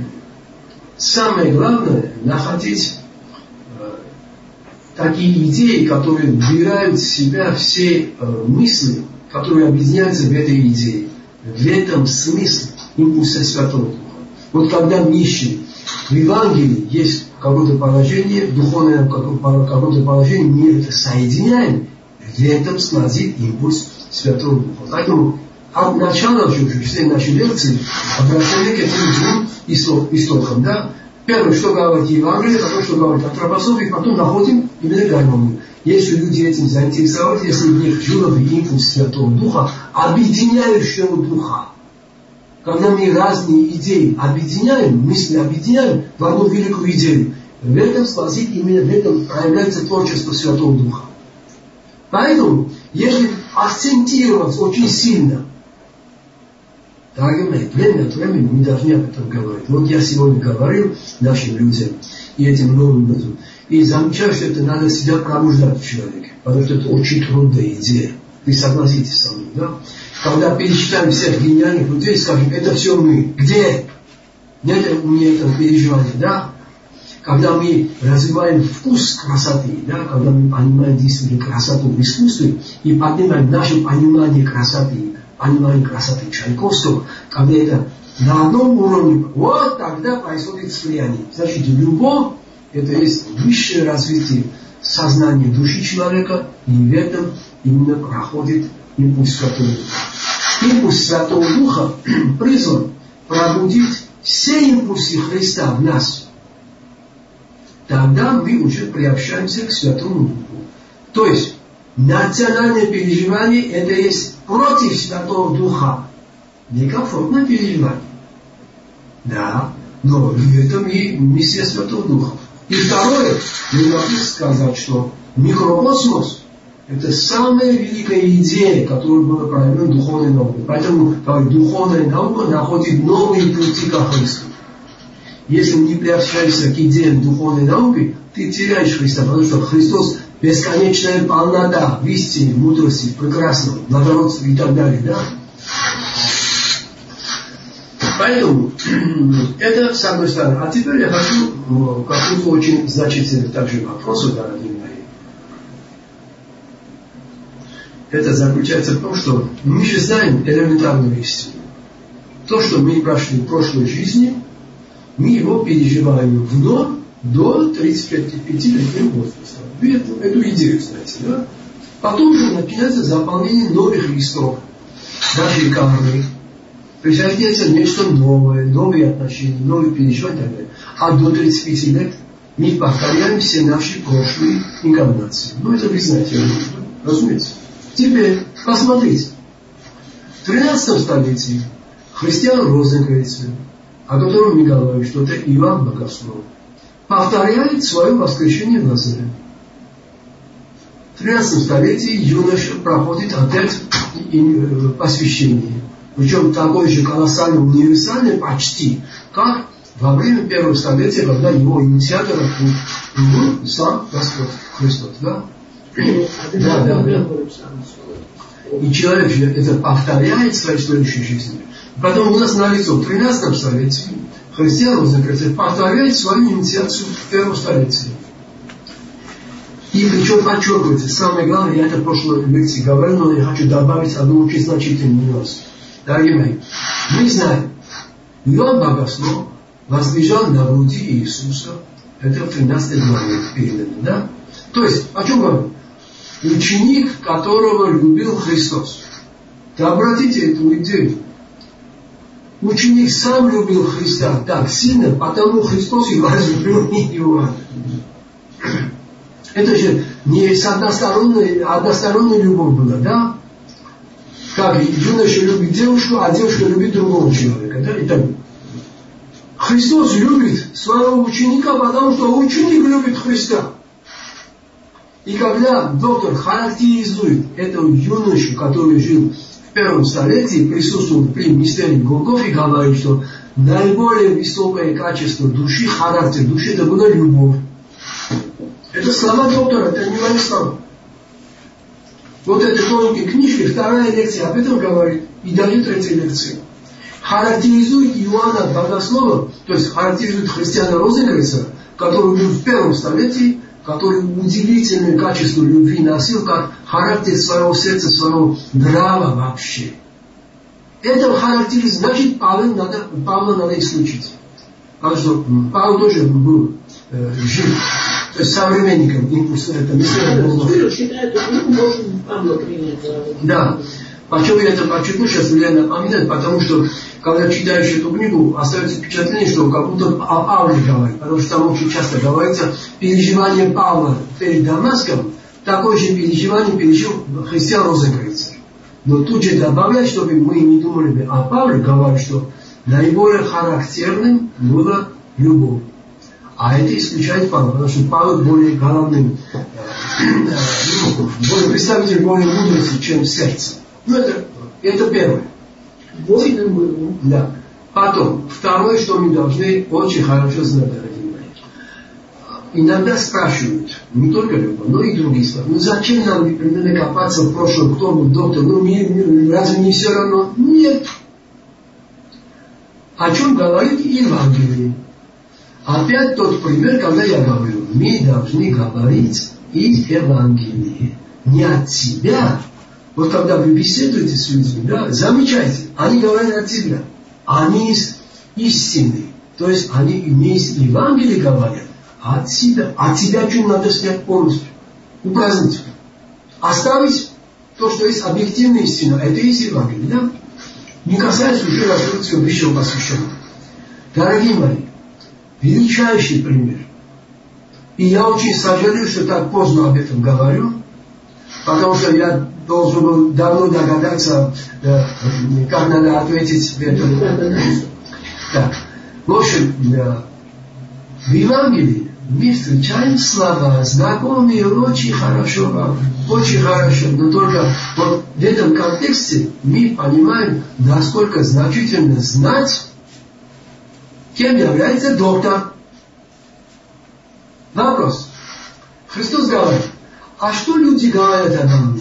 Самое главное находить э, такие идеи, которые вбирают в себя все э, мысли, которые объединяются в этой идее. В этом смысл импульса Святого Духа. Вот когда мы ищем в Евангелии есть какое-то положение, духовное какое-то положение, мы это соединяем, в этом сквозит импульс Святого Духа. Поэтому от начала же все наши лекции обращены к этим двум истокам. Да? Первое, что говорит Евангелие, потом, что говорит антропософия, потом находим именно гармонию. Если люди этим заинтересовались, если в них жиловый импульс Святого Духа, объединяющего Духа, когда мы разные идеи объединяем, мысли объединяем в одну великую идею, в этом сквозит именно, в этом проявляется творчество Святого Духа. Поэтому, если акцентировать очень сильно, дорогие мои, время от времени мы должны об этом говорить. Вот я сегодня говорил нашим людям и этим новым людям, и замечаю, что это надо себя пробуждать в человеке, потому что это очень трудная идея. Вы согласитесь со мной, да? Когда перечитаем всех гениальных людей, скажем, это все мы. Где? Нет у меня этого переживания, да? Когда мы развиваем вкус красоты, да? Когда мы понимаем действительно красоту в искусстве и поднимаем наше понимание красоты, понимание красоты Чайковского, когда это на одном уровне, вот тогда происходит слияние. Значит, любовь – это есть высшее развитие сознания души человека, и в этом именно проходит импульс Святого Духа. Импульс Святого Духа призван пробудить все импульсы Христа в нас. Тогда мы уже приобщаемся к Святому Духу. То есть, национальное переживание – это есть против Святого Духа. Некомфортное переживание. Да, но в этом и миссия Святого Духа. И второе, мы должны сказать, что микрокосмос – это самая великая идея, которая была проявлена духовной наукой. Поэтому духовная наука находит новые пути ко Христу. Если не приобщаешься к идеям духовной науки, ты теряешь Христа, потому что Христос – бесконечная полнота в истине, в мудрости, в прекрасном, в благородстве и так далее. Да? Поэтому это с одной стороны. А теперь я хочу к какому-то очень значительному также вопросу, дорогие мои. Это заключается в том, что мы же знаем элементарную истину. То, что мы прошли в прошлой жизни, мы его переживаем вновь до тридцати пятилетнего возраста. Вы эту, эту идею знаете, да? Потом же начинается заполнение новых листов. нашей кармы, присоединяется нечто новое, новые отношения, новые переживания и так далее. А до тридцати пяти лет мы повторяем все наши прошлые инкарнации. Ну, это вы знаете, разумеется. Теперь, посмотрите. В тринадцатом столетии христиан Розенкрейцер, о котором мы говорим, что это Иоанн Богослов, повторяет свое воскрешение в Лазаре. В тринадцатом столетии юноша проходит опять посвящение. Причем такое же колоссальное, универсальное почти, как во время первого столетия, когда его инициатором был сам Господь Христос. Да? Да, да, да. И человек же это повторяет в своей следующей жизни. Потом у нас налицо в тринадцатом столетии христиан Розенкрейцер повторяет свою инициацию в первом столетии. И причем подчеркивается, самое главное, я это в прошлой лекции говорил, но я хочу добавить одну очень значительную нюанс. Дорогие мои, мы знаем, Иоанн Богослов возлежал на груди Иисуса, это в тринадцатой главе передано, да? То есть, о чем говорим? Ученик, которого любил Христос. Да обратите эту идею. Ученик сам любил Христа так сильно, потому Христос и возлюбил Иоанна. Это же не с односторонней, односторонняя любовь была, да? Как юноша любит девушку, а девушка любит другого человека, да? И так. Христос любит своего ученика, потому что ученик любит Христа. И когда доктор характеризует этого юношу, который жил в первом столетии, присутствовал при мистерии Голгофы, говорит, что наиболее высокое качество души, характер души, это была любовь. Это слова доктора, это не мои слова. Вот этой тоненькой книжке вторая лекция об этом говорит, и даже третья лекция. Характеризует Иоанна Богослова, то есть характеризует христиана Розенкрейцера, который был в первом столетии, который удивительное качество любви носил, как характер своего сердца, своего нрава вообще. Это характеризует, значит, Павла надо, Павла надо исключить. Потому что Павел тоже был э, жив, то есть современником импульса. Это Спиру считает, что мы можем Павла принять. Да. Почему я это подчеркну, сейчас я напоминаю, потому что, когда читаешь эту книгу, остается впечатление, что как будто о Павле говорит, потому что там очень часто говорится переживание Павла перед Дамаском, такое же переживание пережил христиан Розенкрейцер. Но тут же добавляет, чтобы мы не думали о Павле, говорит, что наиболее характерным была любовь. А это исключает Павла, потому что Павел более главным, более представитель более мудрости, чем сердце. Ну, это, это первое. Воином был. Да. Потом, второе, что мы должны очень хорошо знать, дорогие мои. Иногда спрашивают, не только Люба, но и другие слова, ну зачем нам непременно копаться в прошлом, кто был доктор, ну не, разве не все равно? Нет. О чем говорит Евангелие? Опять тот пример, когда я говорю, мы должны говорить из Евангелия, не от себя. Вот когда вы беседуете с людьми, да, замечайте, они говорят от себя, они из истины, то есть они не из Евангелия говорят, а от себя. От себя что надо снять полностью, упразднить, оставить то, что есть объективная истина, это и есть Евангелие, да? Не касается уже раскрытия высшего посвященного. Дорогие мои, величайший пример. И я очень сожалею, что так поздно об этом говорю, потому что я должен был давно догадаться, да, как надо ответить в этом. Так, в общем, да, в Евангелии мы встречаем слова, знакомые очень хорошо вам, очень хорошо, но только вот в этом контексте мы понимаем, насколько значительно знать, кем является доктор. Вопрос. Христос говорит, а что люди говорят обо мне?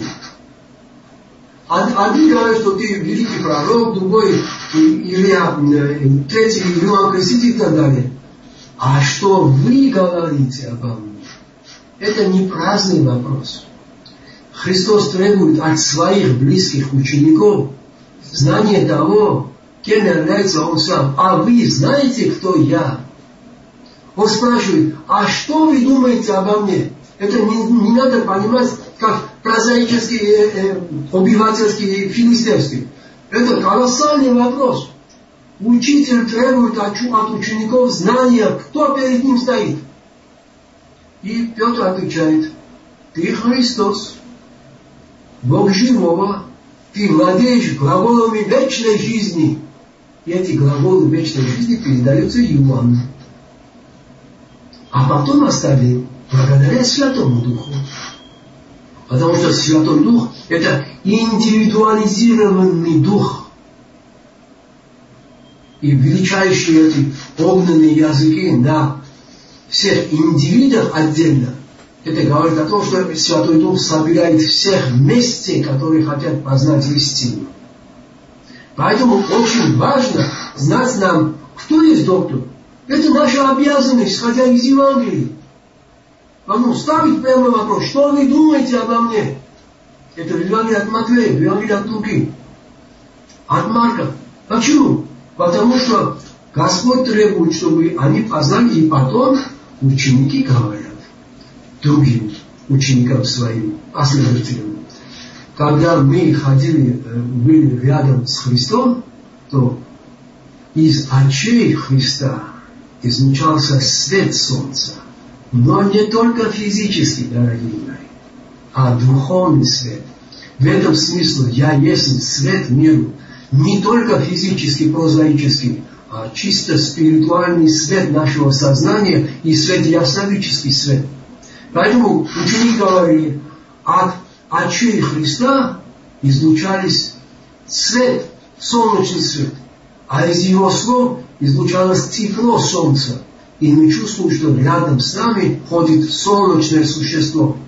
Одни говорят, что ты великий пророк, другой Илья, третий Иоанн Креститель и так далее. А что вы говорите обо мне? Это не праздный вопрос. Христос требует от своих близких учеников знания того, кем является Он сам. А вы знаете, кто я? Он спрашивает, а что вы думаете обо мне? Это не, не надо понимать как прозаический, э, э, обывательский, филистимский. Это колоссальный вопрос. Учитель требует от учеников знания, кто перед ним стоит. И Петр отвечает: ты Христос, Бог живого, ты владеешь глаголами вечной жизни. И эти глаголы вечной жизни передаются Иоанну. А потом остальным благодаря Святому Духу. Потому что Святой Дух – это индивидуализированный Дух. И величайшие эти огненные языки на всех индивидов отдельно, это говорит о том, что Святой Дух собирает всех вместе, которые хотят познать истину. Поэтому очень важно знать нам, кто есть доктор. Это наша обязанность, исходя из Евангелия. Вам ставить прямо вопрос: что вы думаете обо мне? Это в Евангелии от Матфея, в Евангелии от Луки, от Марка. Почему? Потому что Господь требует, чтобы они познали, и потом ученики говорят другим ученикам своим, последователям. Когда мы ходили, были рядом с Христом, то из очей Христа излучался свет солнца. Но не только физический, дорогие мои, а духовный свет. В этом смысле я есть свет миру. Не только физический, прозаический, а чисто спиритуальный свет нашего сознания и свет ясновидческий свет. Поэтому ученик говорит, от очей Христа излучались свет, солнечный свет, а из его слов излучалось тепло солнца. И мы чувствуем, что рядом с нами ходит солнечное существо.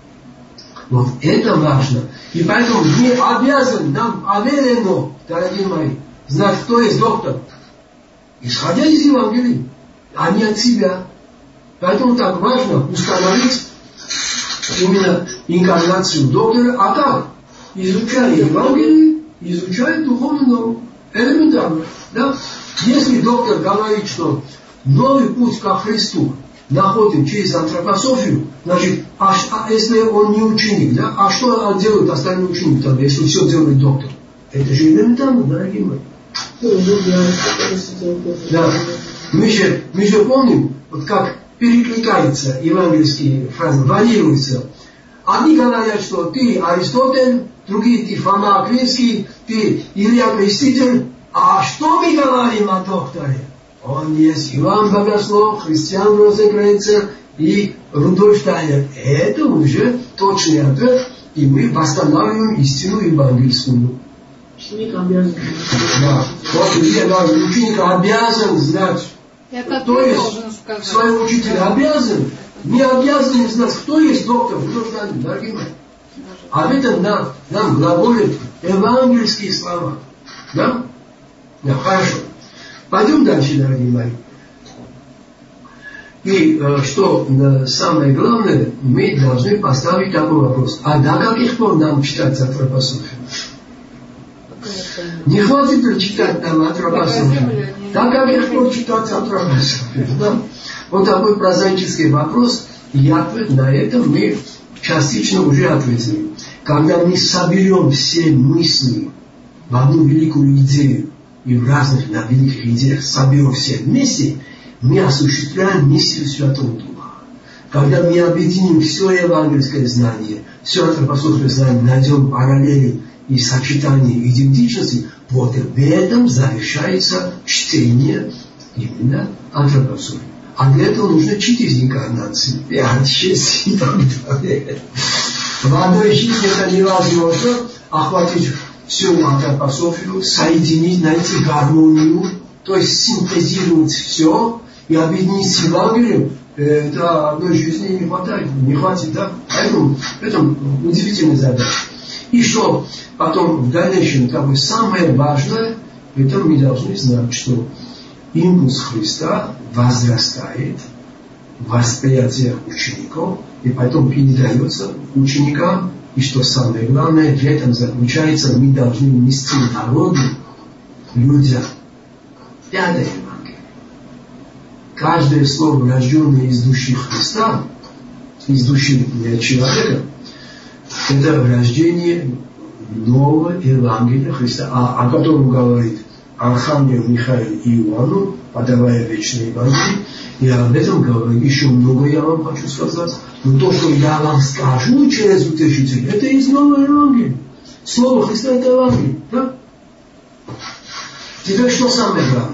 Вот это важно. И поэтому мы обязаны, нам поверено, дорогие мои, знать, кто есть доктор. Исходя из Евангелия, а не от себя. Поэтому так важно установить именно инкарнацию доктора. А как? Изучая Евангелие, изучая духовную науку. Элементарно. Да? Если доктор говорит, что новый путь ко Христу находим через антропософию, значит, а, а если он не ученик, да, а что делают остальные ученики тогда, если все делает доктор? Это же элементарно, дорогие мои. Да. Мы же, мы же помним, вот как перекликаются евангельские фразы, варьируются. Одни говорят, что ты Аристотель, другие ты Фома Аквинский, ты Илья Креститель. А что мы говорим о докторе? Он есть Иван Богослов, Христиан Розенкрейцер и Рудольф Штайнер. Это уже точный ответ, и мы восстанавливаем истину евангельскую. Ученик обязан. Да. Вот я говорю, ученик обязан знать, это кто есть своего учителя. Обязан. Не обязан знать, кто есть доктор. Дорогие мои. Об этом нам, нам глаголят евангельские слова. Да? Да, хорошо. Пойдем дальше, дорогие мои. И э, что э, самое главное, мы должны поставить такой вопрос. А до каких пор нам читать антропософию? Не хватит ли читать нам антропософию? До каких пор читать антропософию? Да? Вот такой прозаический вопрос, и ответ на это мы частично уже ответили. Когда мы соберем все мысли в одну великую идею, и в разных на великих идеях соберем все вместе, мы осуществляем миссию Святого Духа. Когда мы объединим все евангельское знание, все антропософское знание, найдем параллели и сочетания идентичности, вот в этом завершается чтение именно антропософии. А для этого нужно читать инкарнацию. пять, шесть и так далее. В одной жизни это невозможно охватить всю антропософию, соединить, найти гармонию, то есть синтезировать все и объединить с Евангелием. Это одной жизни не хватает, не хватит, да? Поэтому это удивительная задача. И что потом в дальнейшем, как бы самое важное, это мы должны знать, что импульс Христа возрастает в восприятиях учеников и потом передается ученикам. И что самое главное, в этом заключается, мы должны нести народу, людям, пятое Евангелие. Каждое слово, рожденное из души Христа, из души человека, это рождение новое Евангелие Христа, о, о котором говорит Архангел Михаил Иоанну, подавая вечное Евангелие. И об этом говорю. Еще много я вам хочу сказать. Но то, что я вам скажу через утешителя, это из нового Евангелия. Слово Христа — это Евангелие. Да? Теперь что самое главное?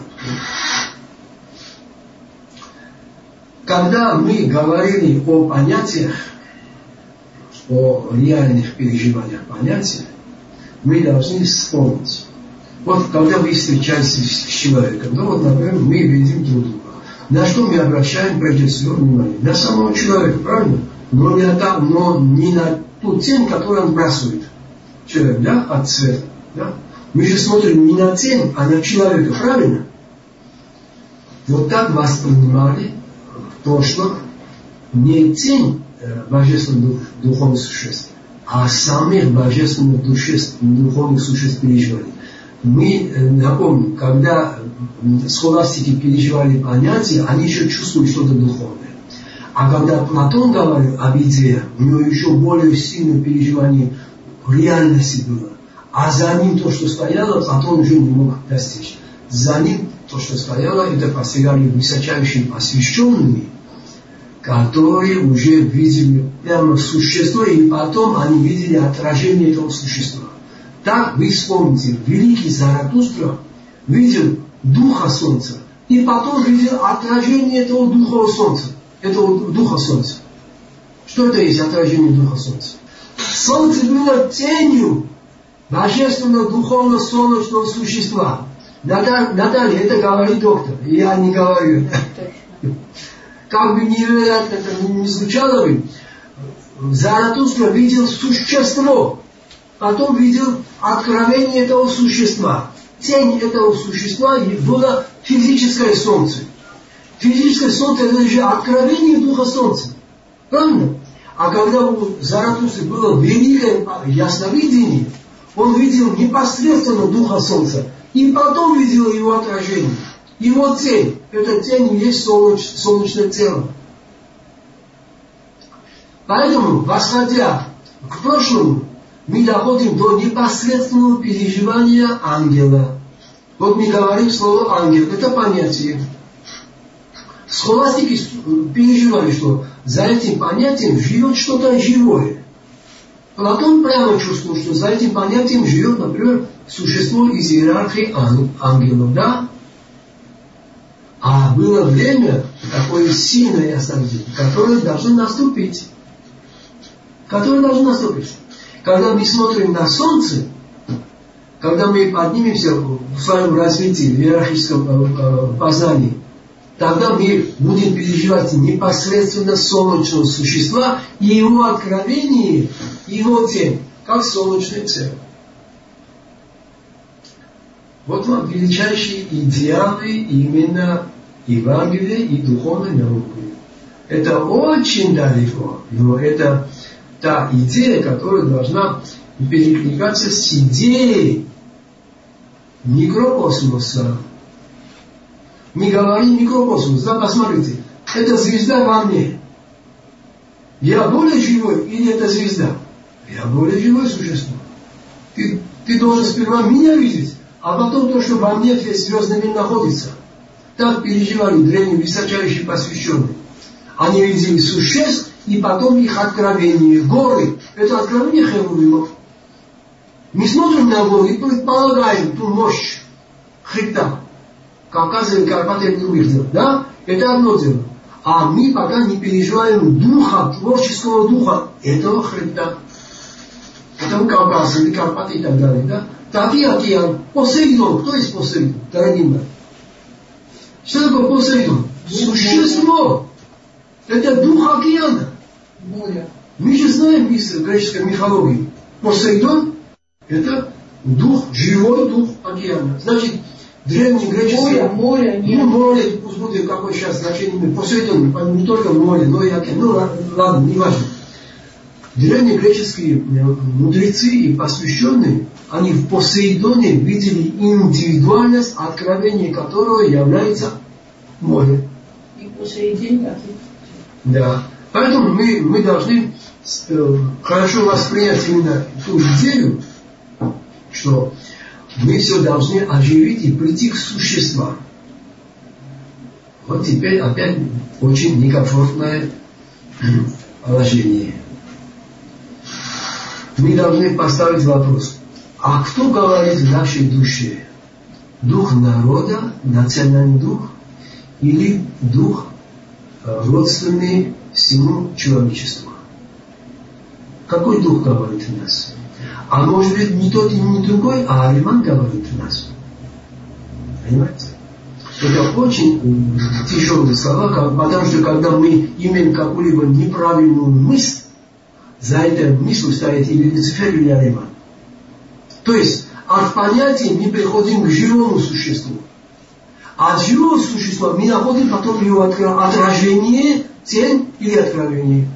Когда мы говорили о понятиях, о реальных переживаниях понятия, мы должны вспомнить. Вот когда вы встречаетесь с человеком, ну вот, например, мы видим друг друга. На что мы обращаем прежде всего внимание? На самого человека, правильно? Но не на, та, но не на ту тень, которую он бросает. Человек, да, от цвета. Да? Мы же смотрим не на тень, а на человека, правильно? Вот так воспринимали то, что не тень божественных духовных существ, а самих божественных существ, духовных существ переживали. Мы, напомню, когда схоластики переживали понятия, они еще чувствуют что-то духовное. А когда Платон говорил об идее, у него еще более сильное переживание реальности было. А за ним то, что стояло, Платон уже не мог достичь. За ним то, что стояло, это постигали высочайшие посвященные, которые уже видели прямо существо, и потом они видели отражение этого существа. Так вы вспомните, великий Заратустра видел духа солнца, и потом видел отражение этого духа солнца. Этого духа солнца. Что это есть отражение духа солнца? Солнце было тенью божественного духовного солнечного существа. Наталья, это говорит доктор, я не говорю. Как бы невероятно это не звучало бы, Заратустра видел существо, потом видел откровение этого существа. Тень этого существа было физическое солнце. Физическое солнце — это же откровение духа солнца. Правильно? А когда у Заратустры было великое ясновидение, он видел непосредственно духа солнца, и потом видел его отражение. Его тень, эта тень и есть солнеч, солнечное тело. Поэтому, восходя к прошлому, мы доходим до непосредственного переживания ангела. Вот мы говорим слово ангел, это понятие. Схоластики переживали, что за этим понятием живет что-то живое. Платон прямо чувствовал, что за этим понятием живет, например, существо из иерархии ангелов, да? А было время, такое сильное ясновидение, которое должно наступить. Которое должно наступить. Когда мы смотрим на Солнце, когда мы поднимемся в своем развитии, в иерархическом познании, тогда мы будем переживать непосредственно солнечного существа и его откровение, и его тень, как солнечное тело. Вот вам величайшие идеалы именно Евангелия и духовной науки. Это очень далеко, но это та идея, которая должна перекликаться с идеей микрокосмоса. Не говорим микрокосмос, да, посмотрите, это звезда во мне. Я более живой или это звезда? Я более живое существо. Ты, ты должен сперва меня видеть, а потом то, что во мне звездный мир находится. Так переживали древние высочайшие посвященные. Они видели существ, и потом их откровение. Горы. Это откровение Херувимов. Мы смотрим на горы и предполагаем ту мощь хребта. Кавказ или Карпаты или других дел. Да? Это одно дело. А мы пока не переживаем духа, творческого духа этого хребта. Это Кавказ или Карпаты и так далее. Да? Такие океан. Посейдон. Кто есть Посейдон? Дорогие мои. Что такое Посейдон? Существо. Это дух океана. Море. Мы же знаем из греческой мифологии. Посейдон – это дух, живой дух океана. Значит, древний греческий... Море, море, нет. Ну, море, пусть будет какое сейчас значение. Посейдон, не только море, но и океан. Ну, ладно, не важно. Древние греческие мудрецы и посвященные, они в Посейдоне видели индивидуальность, откровение которого является море. И посередине. Да. Поэтому мы, мы должны э, хорошо воспринять именно ту идею, что мы все должны оживить и прийти к существам. Вот теперь опять очень некомфортное положение. Мы должны поставить вопрос, а кто говорит в нашей душе? Дух народа, национальный дух, или дух родственный всему человечеству? Какой дух говорит в нас? А может быть не тот и не другой, а Ариман говорит в нас. Понимаете? Это очень тяжелые слова, потому что когда мы имеем какую-либо неправильную мысль, за этой мыслью стоит или Люцифер, или Ариман. То есть от понятия мы приходим к живому существу. От живого существа мы находим потом его отражение, тень или откровение.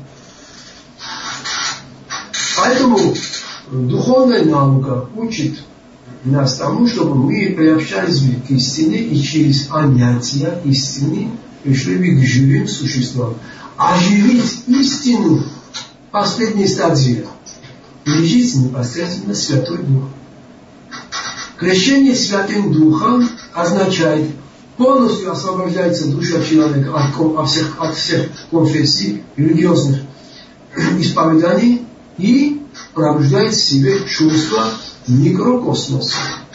Поэтому духовная наука учит нас тому, чтобы мы приобщались к истине и через понятия истины пришли бы к живым существам. Оживить истину – последняя стадия. Лежит непосредственно Святой Дух. Крещение Святым Духом означает, полностью освобождается душа человека от, от, всех, от всех конфессий, религиозных исповеданий и пробуждает в себе чувство микрокосмоса.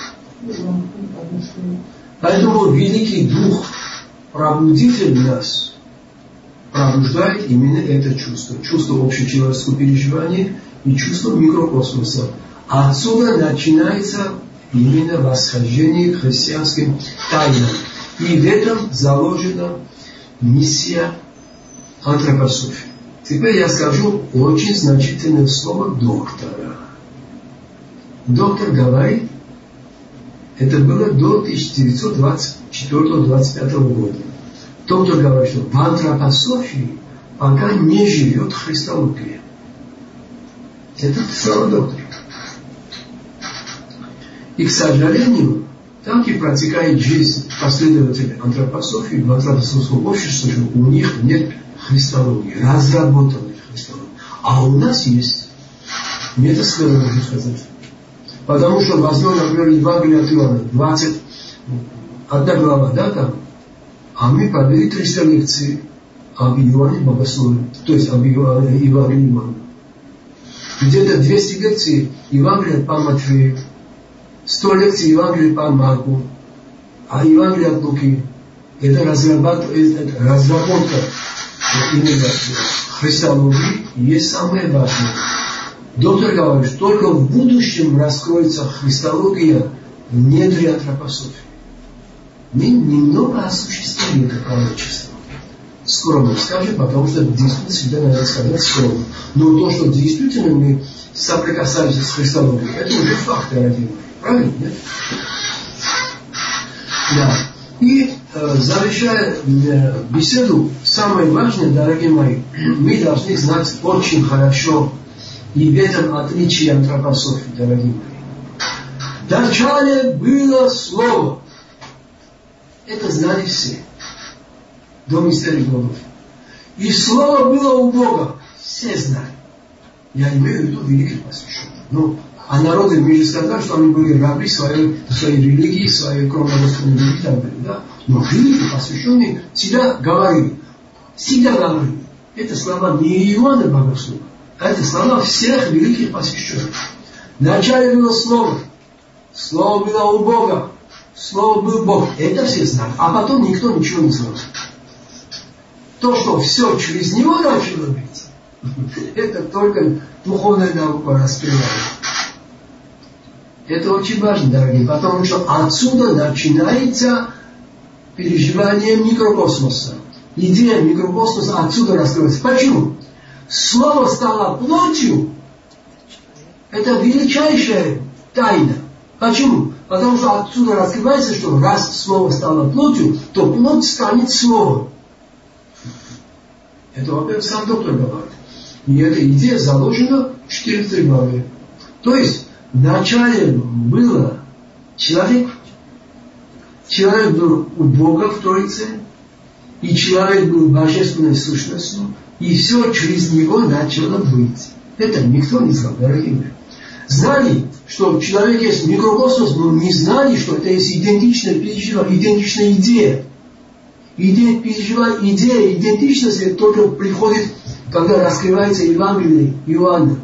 Поэтому Великий Дух, пробудитель нас, пробуждает именно это чувство. Чувство общечеловеческого переживания и чувство микрокосмоса. Отсюда начинается именно восхождение к христианским тайнам. И в этом заложена миссия антропософии. Теперь я скажу очень значительное слово доктора. Доктор говорит, это было до тысяча девятьсот двадцать четвёртого — двадцать пятого года. Доктор говорит, что в антропософии пока не живет христология. Это слово доктор. И, к сожалению, так и протекает жизнь последователей антропософии, в антропософском обществе, что у них нет христологии, разработанной христологии. А у нас есть. Мне это смело можно сказать. Потому что возьмем, например, Евангелие от Иоанна, двадцать одна глава, да, там, а мы провели триста лекций об Иоанне Богослове, то есть об Евангелии Иоанна. Где-то двести лекций Евангелия по Матфею, сто лекций Евангелия по Марку, а Евангелие от Луки – это разработка, это разработка именно христологии есть самое важное. Доктор говорит, что только в будущем раскроется христология в недре антропософии. Мы немного осуществили это пророчество. Скромно скажем, потому что действительно всегда надо сказать скромно. Но то, что действительно мы соприкасаемся с христологией, это уже факт, дорогие мои. Правильно, нет? Да. И э, завершая э, беседу, самое важное, дорогие мои, мы должны знать очень хорошо, и в этом отличие антропософии, дорогие мои. Вначале было Слово. Это знали все. До мистерии годов. И Слово было у Бога. Все знали. Я имею в виду великих посвященных. Ну, а народы, мы же сказали, что они были рабы своей, своей религии, своей кровно-родственной религии и так далее. Да? Но великие посвященные всегда говорили. Всегда говорили. Это слова не Иоанна Богослова, а это слова всех великих посвященных. Вначале было Слово. Слово было у Бога. Слово был Бог. Это все знали. А потом никто ничего не знал. То, что все через него начало быть, это только духовная наука раскрывает. Это очень важно, дорогие, потому что отсюда начинается переживание микрокосмоса. Идея микрокосмоса отсюда раскрывается. Почему? Слово стало плотью. Это величайшая тайна. Почему? Потому что отсюда раскрывается, что раз Слово стало плотью, то плоть станет Словом. Это, во-первых, сам доктор говорит. И эта идея заложена в четырнадцатой главе. То есть, вначале было человек. Человек был у Бога в Троице, и человек был божественной сущностью, и все через него начало быть. Это никто не знал, дорогие мои. Знали что человек есть микрокосмос, но не знали, что это есть идентичное переживание, идентичная идея. Идея переживания, идея идентичности только приходит, когда раскрывается Евангелие Иоанна.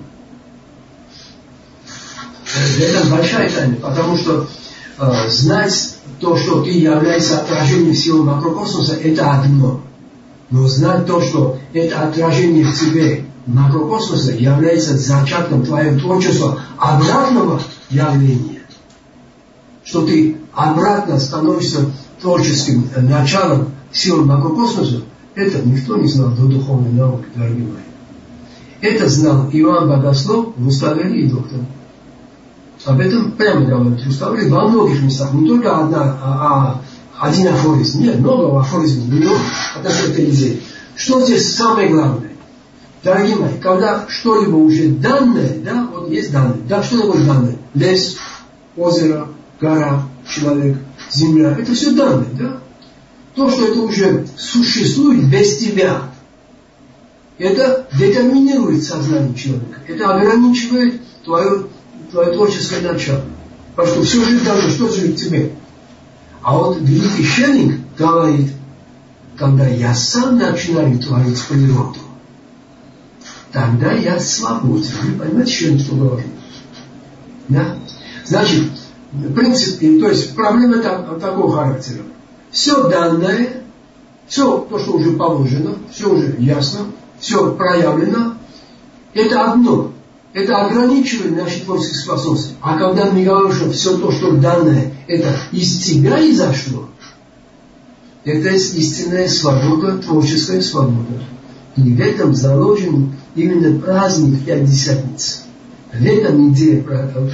Это большая тайна, потому что э, знать то, что ты являешься отражением всего макрокосмоса, это одно. Но знать то, что это отражение в тебе макрокосмоса является зачатком твоего творчества обратного явления. Что ты обратно становишься творческим началом всего макрокосмоса, это никто не знал до духовной науки, дорогие мои. Это знал Иоанн Богослов в Уставе и доктор. Об этом прямо говорят. Уставе во многих местах. Не только одна, а, а один афоризм. Нет, много афоризмов. Но это этой идеи. Что здесь самое главное? Дорогие мои, когда что-либо уже данное, да, вот есть данные. Да, что такое данное? Лес, озеро, гора, человек, земля. Это все данные, да? То, что это уже существует без тебя, это детерминирует сознание человека. Это ограничивает твое, твое творческое начало. Потому что все же дано, что же в тебе. А вот великий Шеллинг говорит, когда я сам начинаю творить природу, тогда я свободен. Вы понимаете, что он говорит? Да? Значит, в принципе, то есть проблема так, такого характера. Все данное, все то, что уже положено, все уже ясно, все проявлено, это одно. Это ограничивает наши творческие способности. А когда мы говорим, что все то, что данное, это из тебя изошло, это истинная свобода, творческая свобода. И в этом заложен именно праздник Пятидесятницы. В этом идея праздника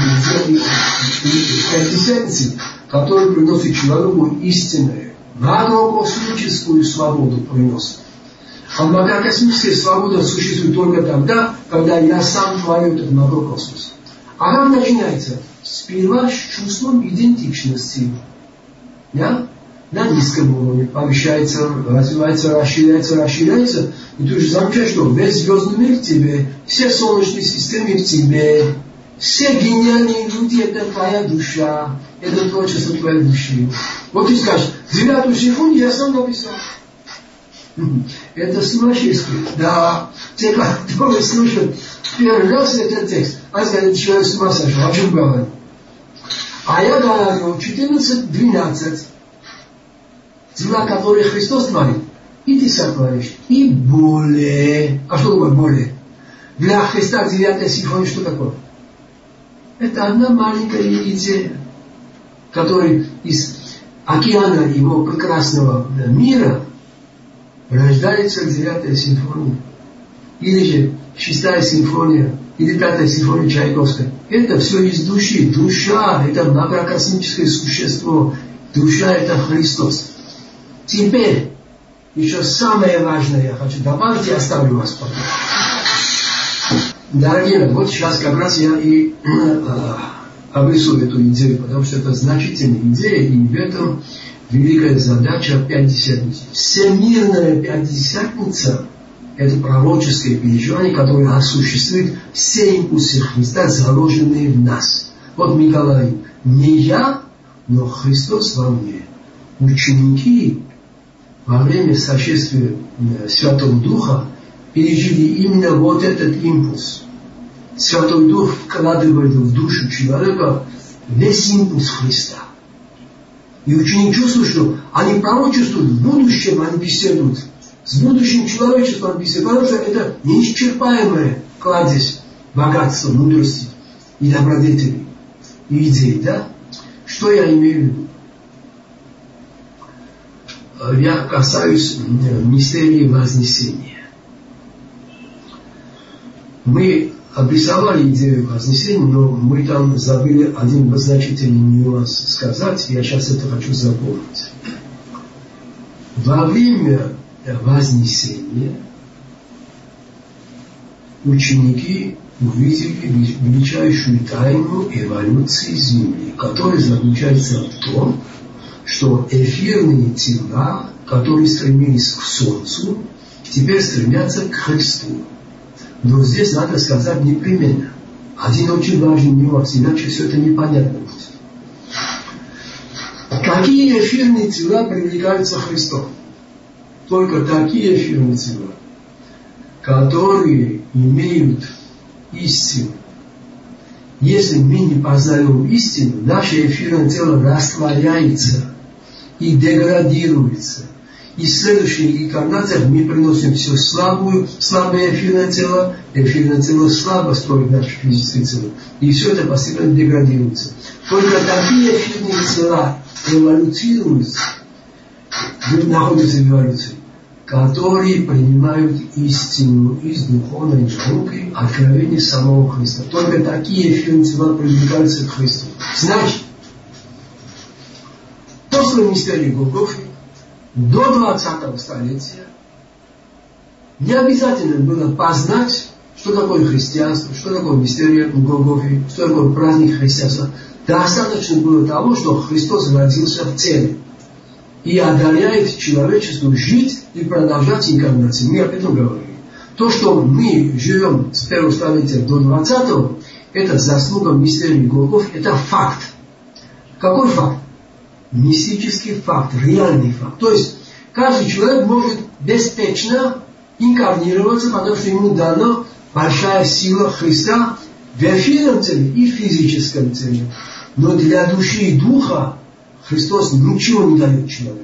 Пятидесятницы, который приносит человеку истинную, макрокосмическую свободу приносит. А макрокосмическая свобода существует только тогда, когда я сам творю этот макрокосмос. А как начинается? Сперва с чувством идентичности. Да? На низком уровне помещается, развивается, расширяется, расширяется. И ты уже замечаешь, что весь звездный мир в тебе, все солнечные системы в тебе, все гениальные люди — это твоя душа, это творчество твоей души. Вот ты скажешь, девятую симфонию я сам написал. Это сумасшествие. Да, те, которые слушают первый раз этот текст, а сказать, человек с ума сошел, о чем говорит. А я говорю, четырнадцать-двенадцать, дела, которые Христос творит, и ты сотворишь, и более. А что такое более? Для Христа девятая симфония что такое? Это одна маленькая идея, которая из океана его прекрасного мира рождается девятая симфония. Или же шестая симфония, или пятая симфония Чайковская. Это все из души. Душа — это макрокосмическое существо. Душа — это Христос. Теперь, еще самое важное я хочу добавить, и оставлю вас потом. Дорогие, вот сейчас как раз я и э, обрисую эту идею, потому что это значительная идея, и в этом великая задача Пятидесятницы. Всемирная Пятидесятница — это пророческое переживание, которое осуществит все импульсы Христа, заложенные в нас. Вот мы говорим, не я, но Христос во мне. Ученики во время сошествия Святого Духа пережили именно вот этот импульс. Святой Дух вкладывает в душу человека весь импульс Христа. И ученик чувствует, что они пророчествуют, в будущем они беседуют. С будущим человечеством беседуют, потому что это неисчерпаемое кладезь богатства, мудрости и добродетели, и идей. Да? Что я имею в виду? Я касаюсь мистерии Вознесения. Мы обрисовали идею Вознесения, но мы там забыли один значительный нюанс сказать, я сейчас это хочу запомнить. Во время Вознесения ученики увидели величайшую тайну эволюции Земли, которая заключается в том, что эфирные тела, которые стремились к Солнцу, теперь стремятся к Христу. Но здесь надо сказать непременно. Один очень важный нюанс, иначе все это непонятно будет. Какие эфирные тела привлекаются Христом? Только такие эфирные тела, которые имеют истину. Если мы не познаем истину, наше эфирное тело растворяется и деградируется. И в следующих инкарнациях мы приносим все слабую, слабое эфирное тело, эфирное тело слабо строит наше физическое тело. И все это постепенно деградируется. Только такие эфирные тела эволюцируются, находятся в эволюции, которые принимают истину из духовной науки, откровения самого Христа. Только такие эфирные тела привлекаются к Христу. Значит, после мистерии Голгофы до двадцатого столетия не обязательно было познать, что такое христианство, что такое мистерия Голгофы, что такое праздник христианства. Достаточно было того, что Христос родился в теле и одаряет человечеству жить и продолжать инкарнацию. Мы об этом говорили. То, что мы живем с первого столетия до двадцатого, это заслуга мистерии Голгофы, это факт. Какой факт? Мистический факт, реальный факт. То есть каждый человек может беспечно инкарнироваться, потому что ему дана большая сила Христа в эфирном теле и в физическом теле. Но для души и духа Христос ничего не дает человеку.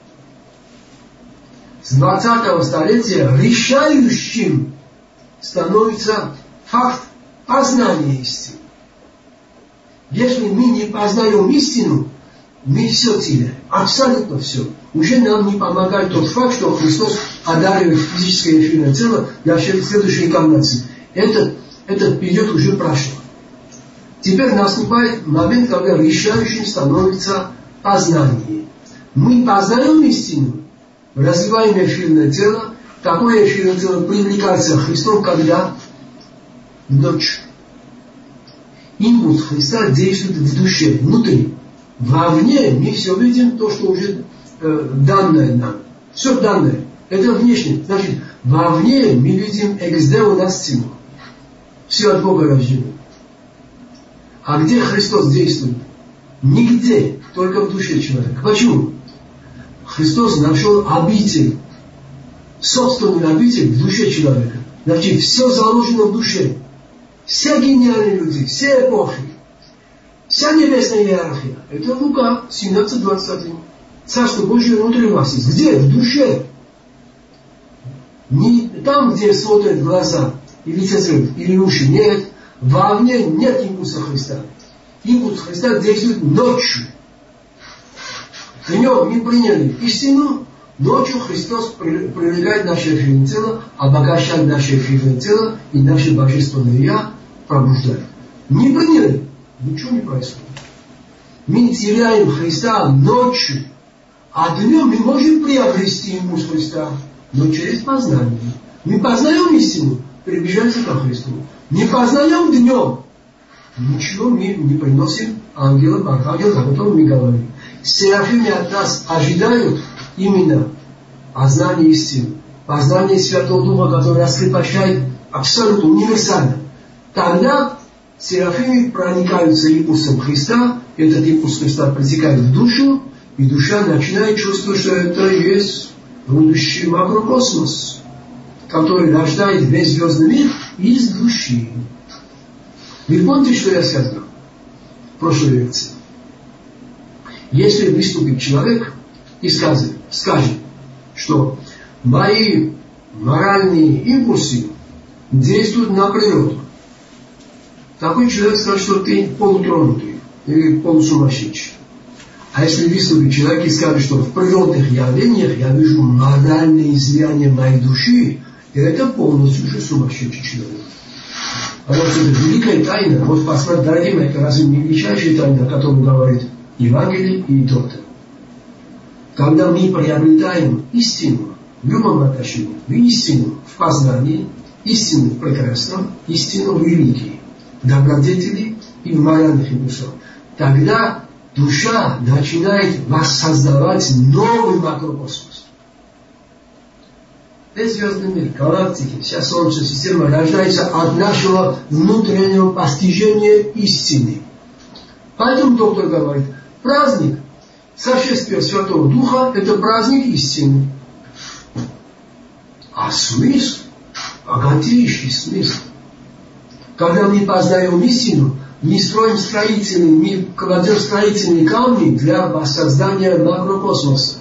С двадцатого столетия решающим становится факт познания истины. Если мы не познаем истину, мы все теряем. Абсолютно все. Уже нам не помогает тот факт, что Христос одаривает физическое и эфирное тело для следующей инкарнации. Этот, этот период уже прошел. Теперь наступает момент, когда решающим становится познание. Мы познаем истину, развиваем эфирное тело. Такое эфирное тело привлекается Христом, когда ночь. Импульс Христа действует в душе, внутри. Вовне мы все видим то, что уже э, данное нам. Все данное. Это внешне. Значит, вовне мы видим эксдео насцину. Все от Бога рождено. А где Христос действует? Нигде. Только в душе человека. Почему? Христос нашел обитель. Собственную обитель в душе человека. Значит, все заложено в душе. Все гениальные люди, все эпохи. Вся небесная иерархия. Это Лука семнадцать двадцать один. Царство Божие внутри вас есть. Где? В душе. Не там, где смотрят глаза, или лицезреют, или уши. Нет. Вовне нет импульса Христа. Импульс Христа действует ночью. Днем мы приняли истину, ночью Христос привлекает наше эфирное тело, обогащает наше эфирное тело, и наше божественное Я пробуждает. Не приняли. Ничего не происходит. Мы теряем Христа ночью, а днем мы можем приобрести импульс Христа, но через познание. Мы познаем истину, приближаемся ко Христу. Не познаем днем, ничего мы не приносим ангелам, архангелам, о котором мы говорим. Серафимы от нас ожидают именно познание истины, познание Святого Духа, который раскрепощает абсолютно универсально. Тогда серафимы проникаются импульсом Христа, этот импульс Христа протекает в душу, и душа начинает чувствовать, что это есть будущий макрокосмос, который рождает весь звездный мир из души. Вы помните, что я сказал в прошлой лекции? Если выступит человек и скажет, скажет, что мои моральные импульсы действуют на природу, такой человек скажет, что ты полутронутый или полусумасшедший. А если выступит человек и скажет, что в природных явлениях я вижу моральное излияние моей души, и это полностью уже сумасшедший человек. Потому что это великая тайна. Вот посмотрите, дорогие мои, это разве не величайшая тайна, о которой говорит Евангелие и Торта. Когда мы приобретаем истину в любом отношении, в истину в познании, истину в прекрасном, истину в религии, в добродетели и в моральных импульсах, тогда душа начинает воссоздавать новый макрокосмос. Весь звездный мир, галактики, вся Солнечная система рождается от нашего внутреннего постижения истины. Поэтому доктор говорит, праздник сошествия Святого Духа – это праздник истины. А смысл, богатейший смысл. Когда мы познаем истину, мы строим строительные, мы кладем строительные камни для воссоздания макрокосмоса.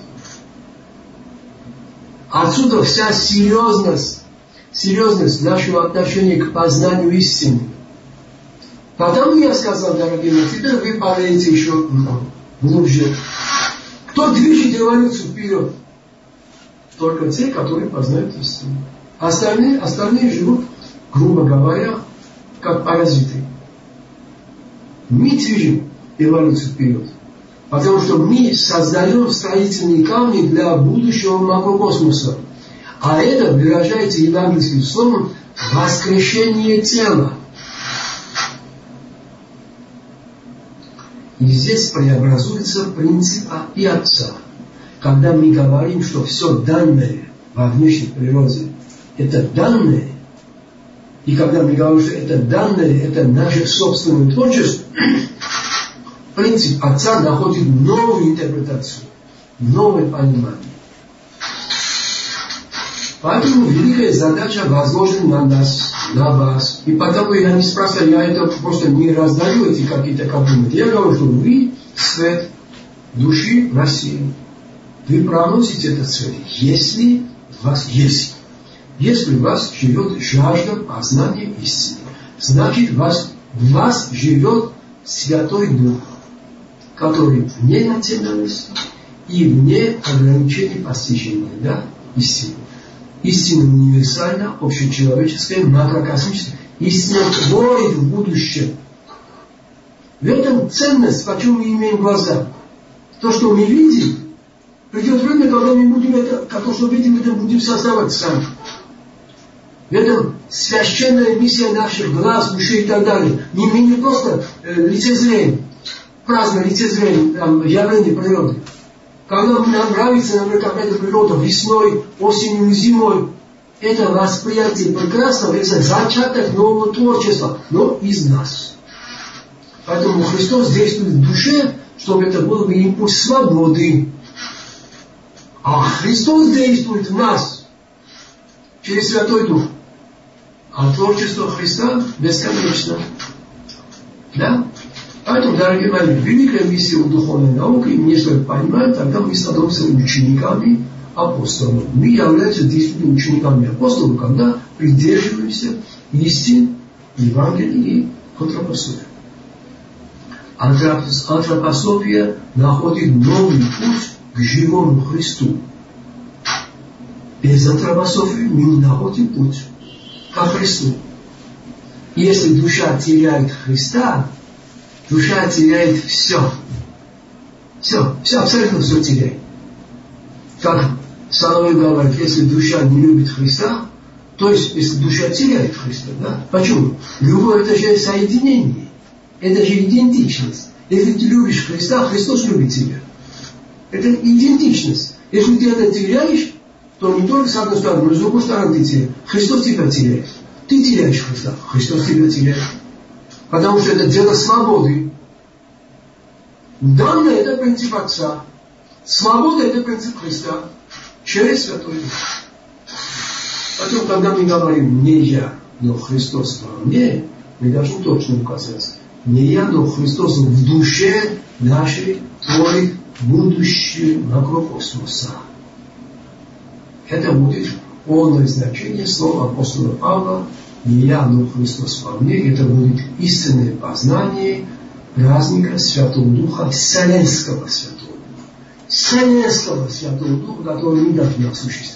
Отсюда вся серьезность, серьезность нашего отношения к познанию истины. Потому я сказал, дорогие мои, теперь вы падаете еще глубже. Кто движет эволюцию вперед? Только те, которые познают истину. Остальные, остальные живут, грубо говоря, как паразиты. Мы движем эволюцию вперед. Потому что мы создаем строительные камни для будущего макрокосмоса. А это выражается евангельским словом воскрешение тела. И здесь преобразуется принцип и Отца. Когда мы говорим, что все данное во внешней природе, это данное, и когда мы говорим, что это данное, это наше собственное творчество, принцип Отца находит новую интерпретацию, новое понимание. Поэтому великая задача возложена на нас, на вас. И потому я не спрашиваю, я это просто не раздаю эти какие-то комплименты. Я говорю, что вы свет души в России. Вы проносите эту цель, если у вас есть. Если у вас живет жажда познания истины, значит в вас, в вас живет Святой Дух, который вне национальности и вне ограничений постижения, да, истины. Истина универсальна, общечеловеческая, макрокосмическая. Истина творит в будущем. В этом ценность, почему мы имеем глаза. То, что мы видим, придет время, когда мы будем это, то, что видим, это будем создавать сами. В этом священная миссия наших глаз, ушей и так далее. Не, мы не просто э, лицезреем, праздно лицезреем там, явление природы. Когда нам нравится, например, какая-то природа весной, осенью, зимой, это восприятие прекрасного, это зачаток нового творчества, но из нас. Поэтому Христос действует в душе, чтобы это был бы импульс свободы. А Христос действует в нас через Святой Дух. А творчество Христа бесконечно. Да? Поэтому, дорогие мои, великая миссия у духовной науки, если мы понимаем, тогда мы становимся учениками апостолов. Мы являемся действительно учениками апостолов, когда придерживаемся истин, Евангелия и антропософии. Антропософия находит новый путь к живому Христу. Без антропософии мы не находим путь ко Христу. И если душа теряет Христа, душа теряет все. Все, все, абсолютно все теряет. Как Соловей говорит, если душа не любит Христа, то есть, если душа теряет Христа, да? Почему? Любовь это же соединение, это же идентичность. Если ты любишь Христа, Христос любит тебя. Это идентичность. Если ты это теряешь, то не только с одной стороны, но с другой стороны ты теряешь. Христос тебя теряет. Ты теряешь Христа, Христос тебя теряет. Потому что это дело свободы. Данное это принцип Отца. Свобода это принцип Христа. Через Святой Дух. Поэтому, когда мы говорим «не я, но Христос во мне», мы должны точно указать. Не я, но Христос в душе нашей творит будущее макрокосмоса. Это будет полное значение слова апостола Павла «не я, но Христос во мне». Это будет истинное познание праздника Святого Духа, Вселенского Святого Духа. Вселенского Святого Духа, который не должен осуществить.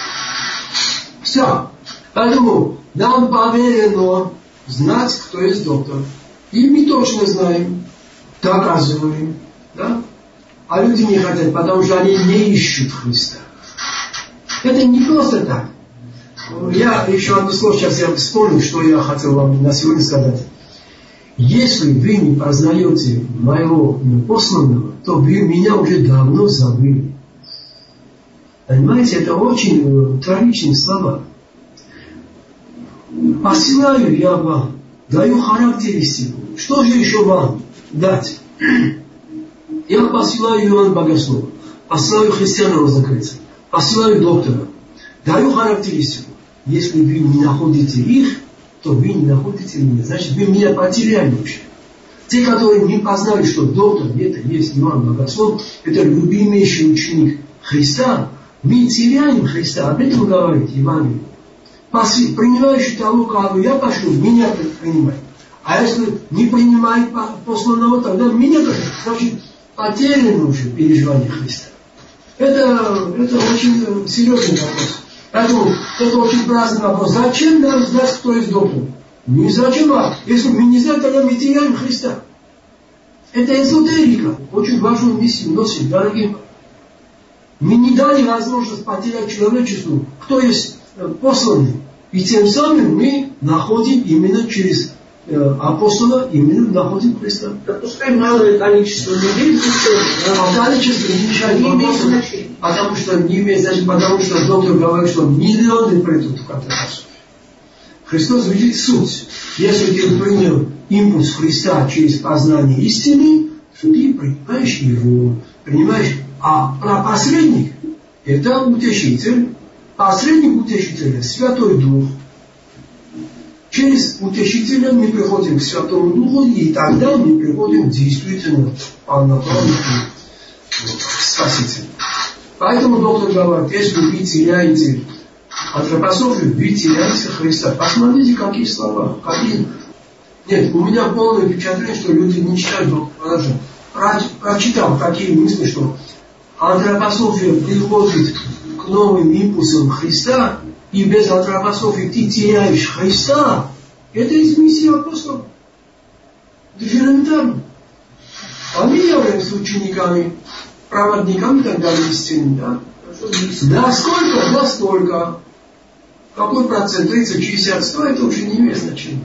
Все. Поэтому нам поверено знать, кто есть доктор. И мы точно знаем, доказываем. Да? А люди не хотят, потому что они не ищут Христа. Это не просто так. Я еще одно слово сейчас я вспомню, что я хотел вам на сегодня сказать. Если вы не познаете моего посланного, то вы меня уже давно забыли. Понимаете, это очень трагичные слова. Посылаю я вам, даю характеристику. Что же еще вам дать? Я посылаю Иоанна Богослова, посылаю христиана Розокрыца, посылаю доктора, даю характеристику. Если вы не находите их, то вы не находите меня. Значит, вы меня потеряли вообще. Те, которые не познали, что доктор, это есть Иоанн Богослов, это любимейший ученик Христа, мы теряем Христа. Об этом говорит Евангелие. Принимающий того, кого я пошел, меня принимает. А если не принимает посланного, тогда меня тоже. Значит, потеряно уже переживание Христа. Это, это очень серьезный вопрос. Поэтому это очень праздный вопрос. Зачем нам знать, кто есть доктор? Не зачем, а если мы не знаем, тогда мы теряем Христа. Это эзотерика. Очень важную миссию носит, дорогие. Мы не дали возможность потерять человечеству, кто есть посланный. И тем самым мы находим именно через э, апостола, именно находим Христа. Да пускай малое количество людей, а количество не мешает вопросу, потому что не имеет значения, потому что доктор говорит, что миллионы придут в катастрофу. Христос видит суть. Если ты принял импульс Христа через познание истины, то ты принимаешь его, принимаешь. А про посредник это утешитель. Посредник утешителя Святой Дух. Через утешителя мы приходим к Святому Духу, и тогда мы приходим действительно полноправно к Спасителю. Поэтому доктор говорит, если вы теряете антропософию, вы теряете Христа. Посмотрите, какие слова. Какие... Нет, у меня полное впечатление, что люди не читают доктора. Прочитал такие мысли, что антропософия приходит к новым импульсам Христа, и без антропософии ты теряешь Христа. Это из миссии апостолов. Это же элементарно. А мы являемся учениками, проводниками и так далее истины. Да? Да сколько? Да столько. Какой процент? тридцать, шестьдесят, сто, это уже не имеет значения.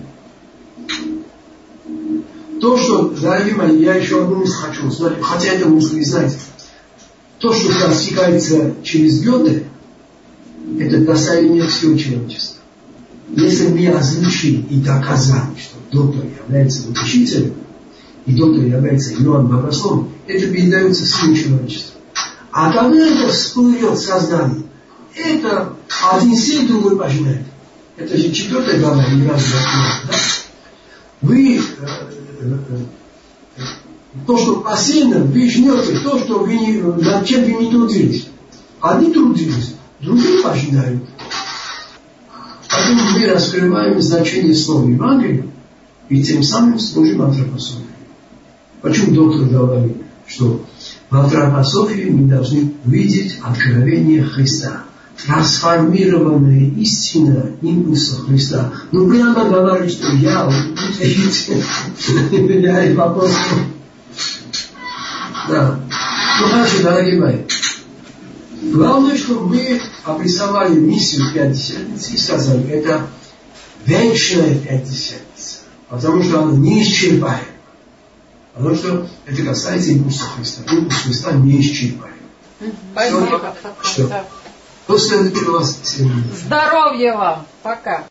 То, что, дорогие мои, я еще одну мысль хочу узнать, хотя это мысль не знаете. То, что достигается через Гёте, это достояние всего человечества. Если мы озвучили и доказали, что доктор является утешителем, и доктор является Иоанн Богословом, это передается всему человечеству. А когда это всплывет в сознании, это один сей, другой пожинает. Это же четвертая глава, не раз да? Вы э, э, э, то, что посеяно, вы жнете то, что вы, над чем вы не трудились. Одни трудились, другие пожинают. Поэтому мы раскрываем значение слова Евангелия и тем самым служим антропософии. Почему доктор говорит, что в антропософии мы должны видеть откровение Христа, трансформированная истина импульса Христа. Ну прямо говорит, что я утешитель, я и апостол. Да. Ну хорошо, дорогие мои. Главное, что мы обрисовали миссию Пятидесятницы и сказали, это вечная Пятидесятница. Потому что она неисчерпаема. Потому что это касается импульса Христа. Импульс Христа неисчерпаем. Спасибо. Что? Что? До следующего воскресенья. Здоровья вам. Пока.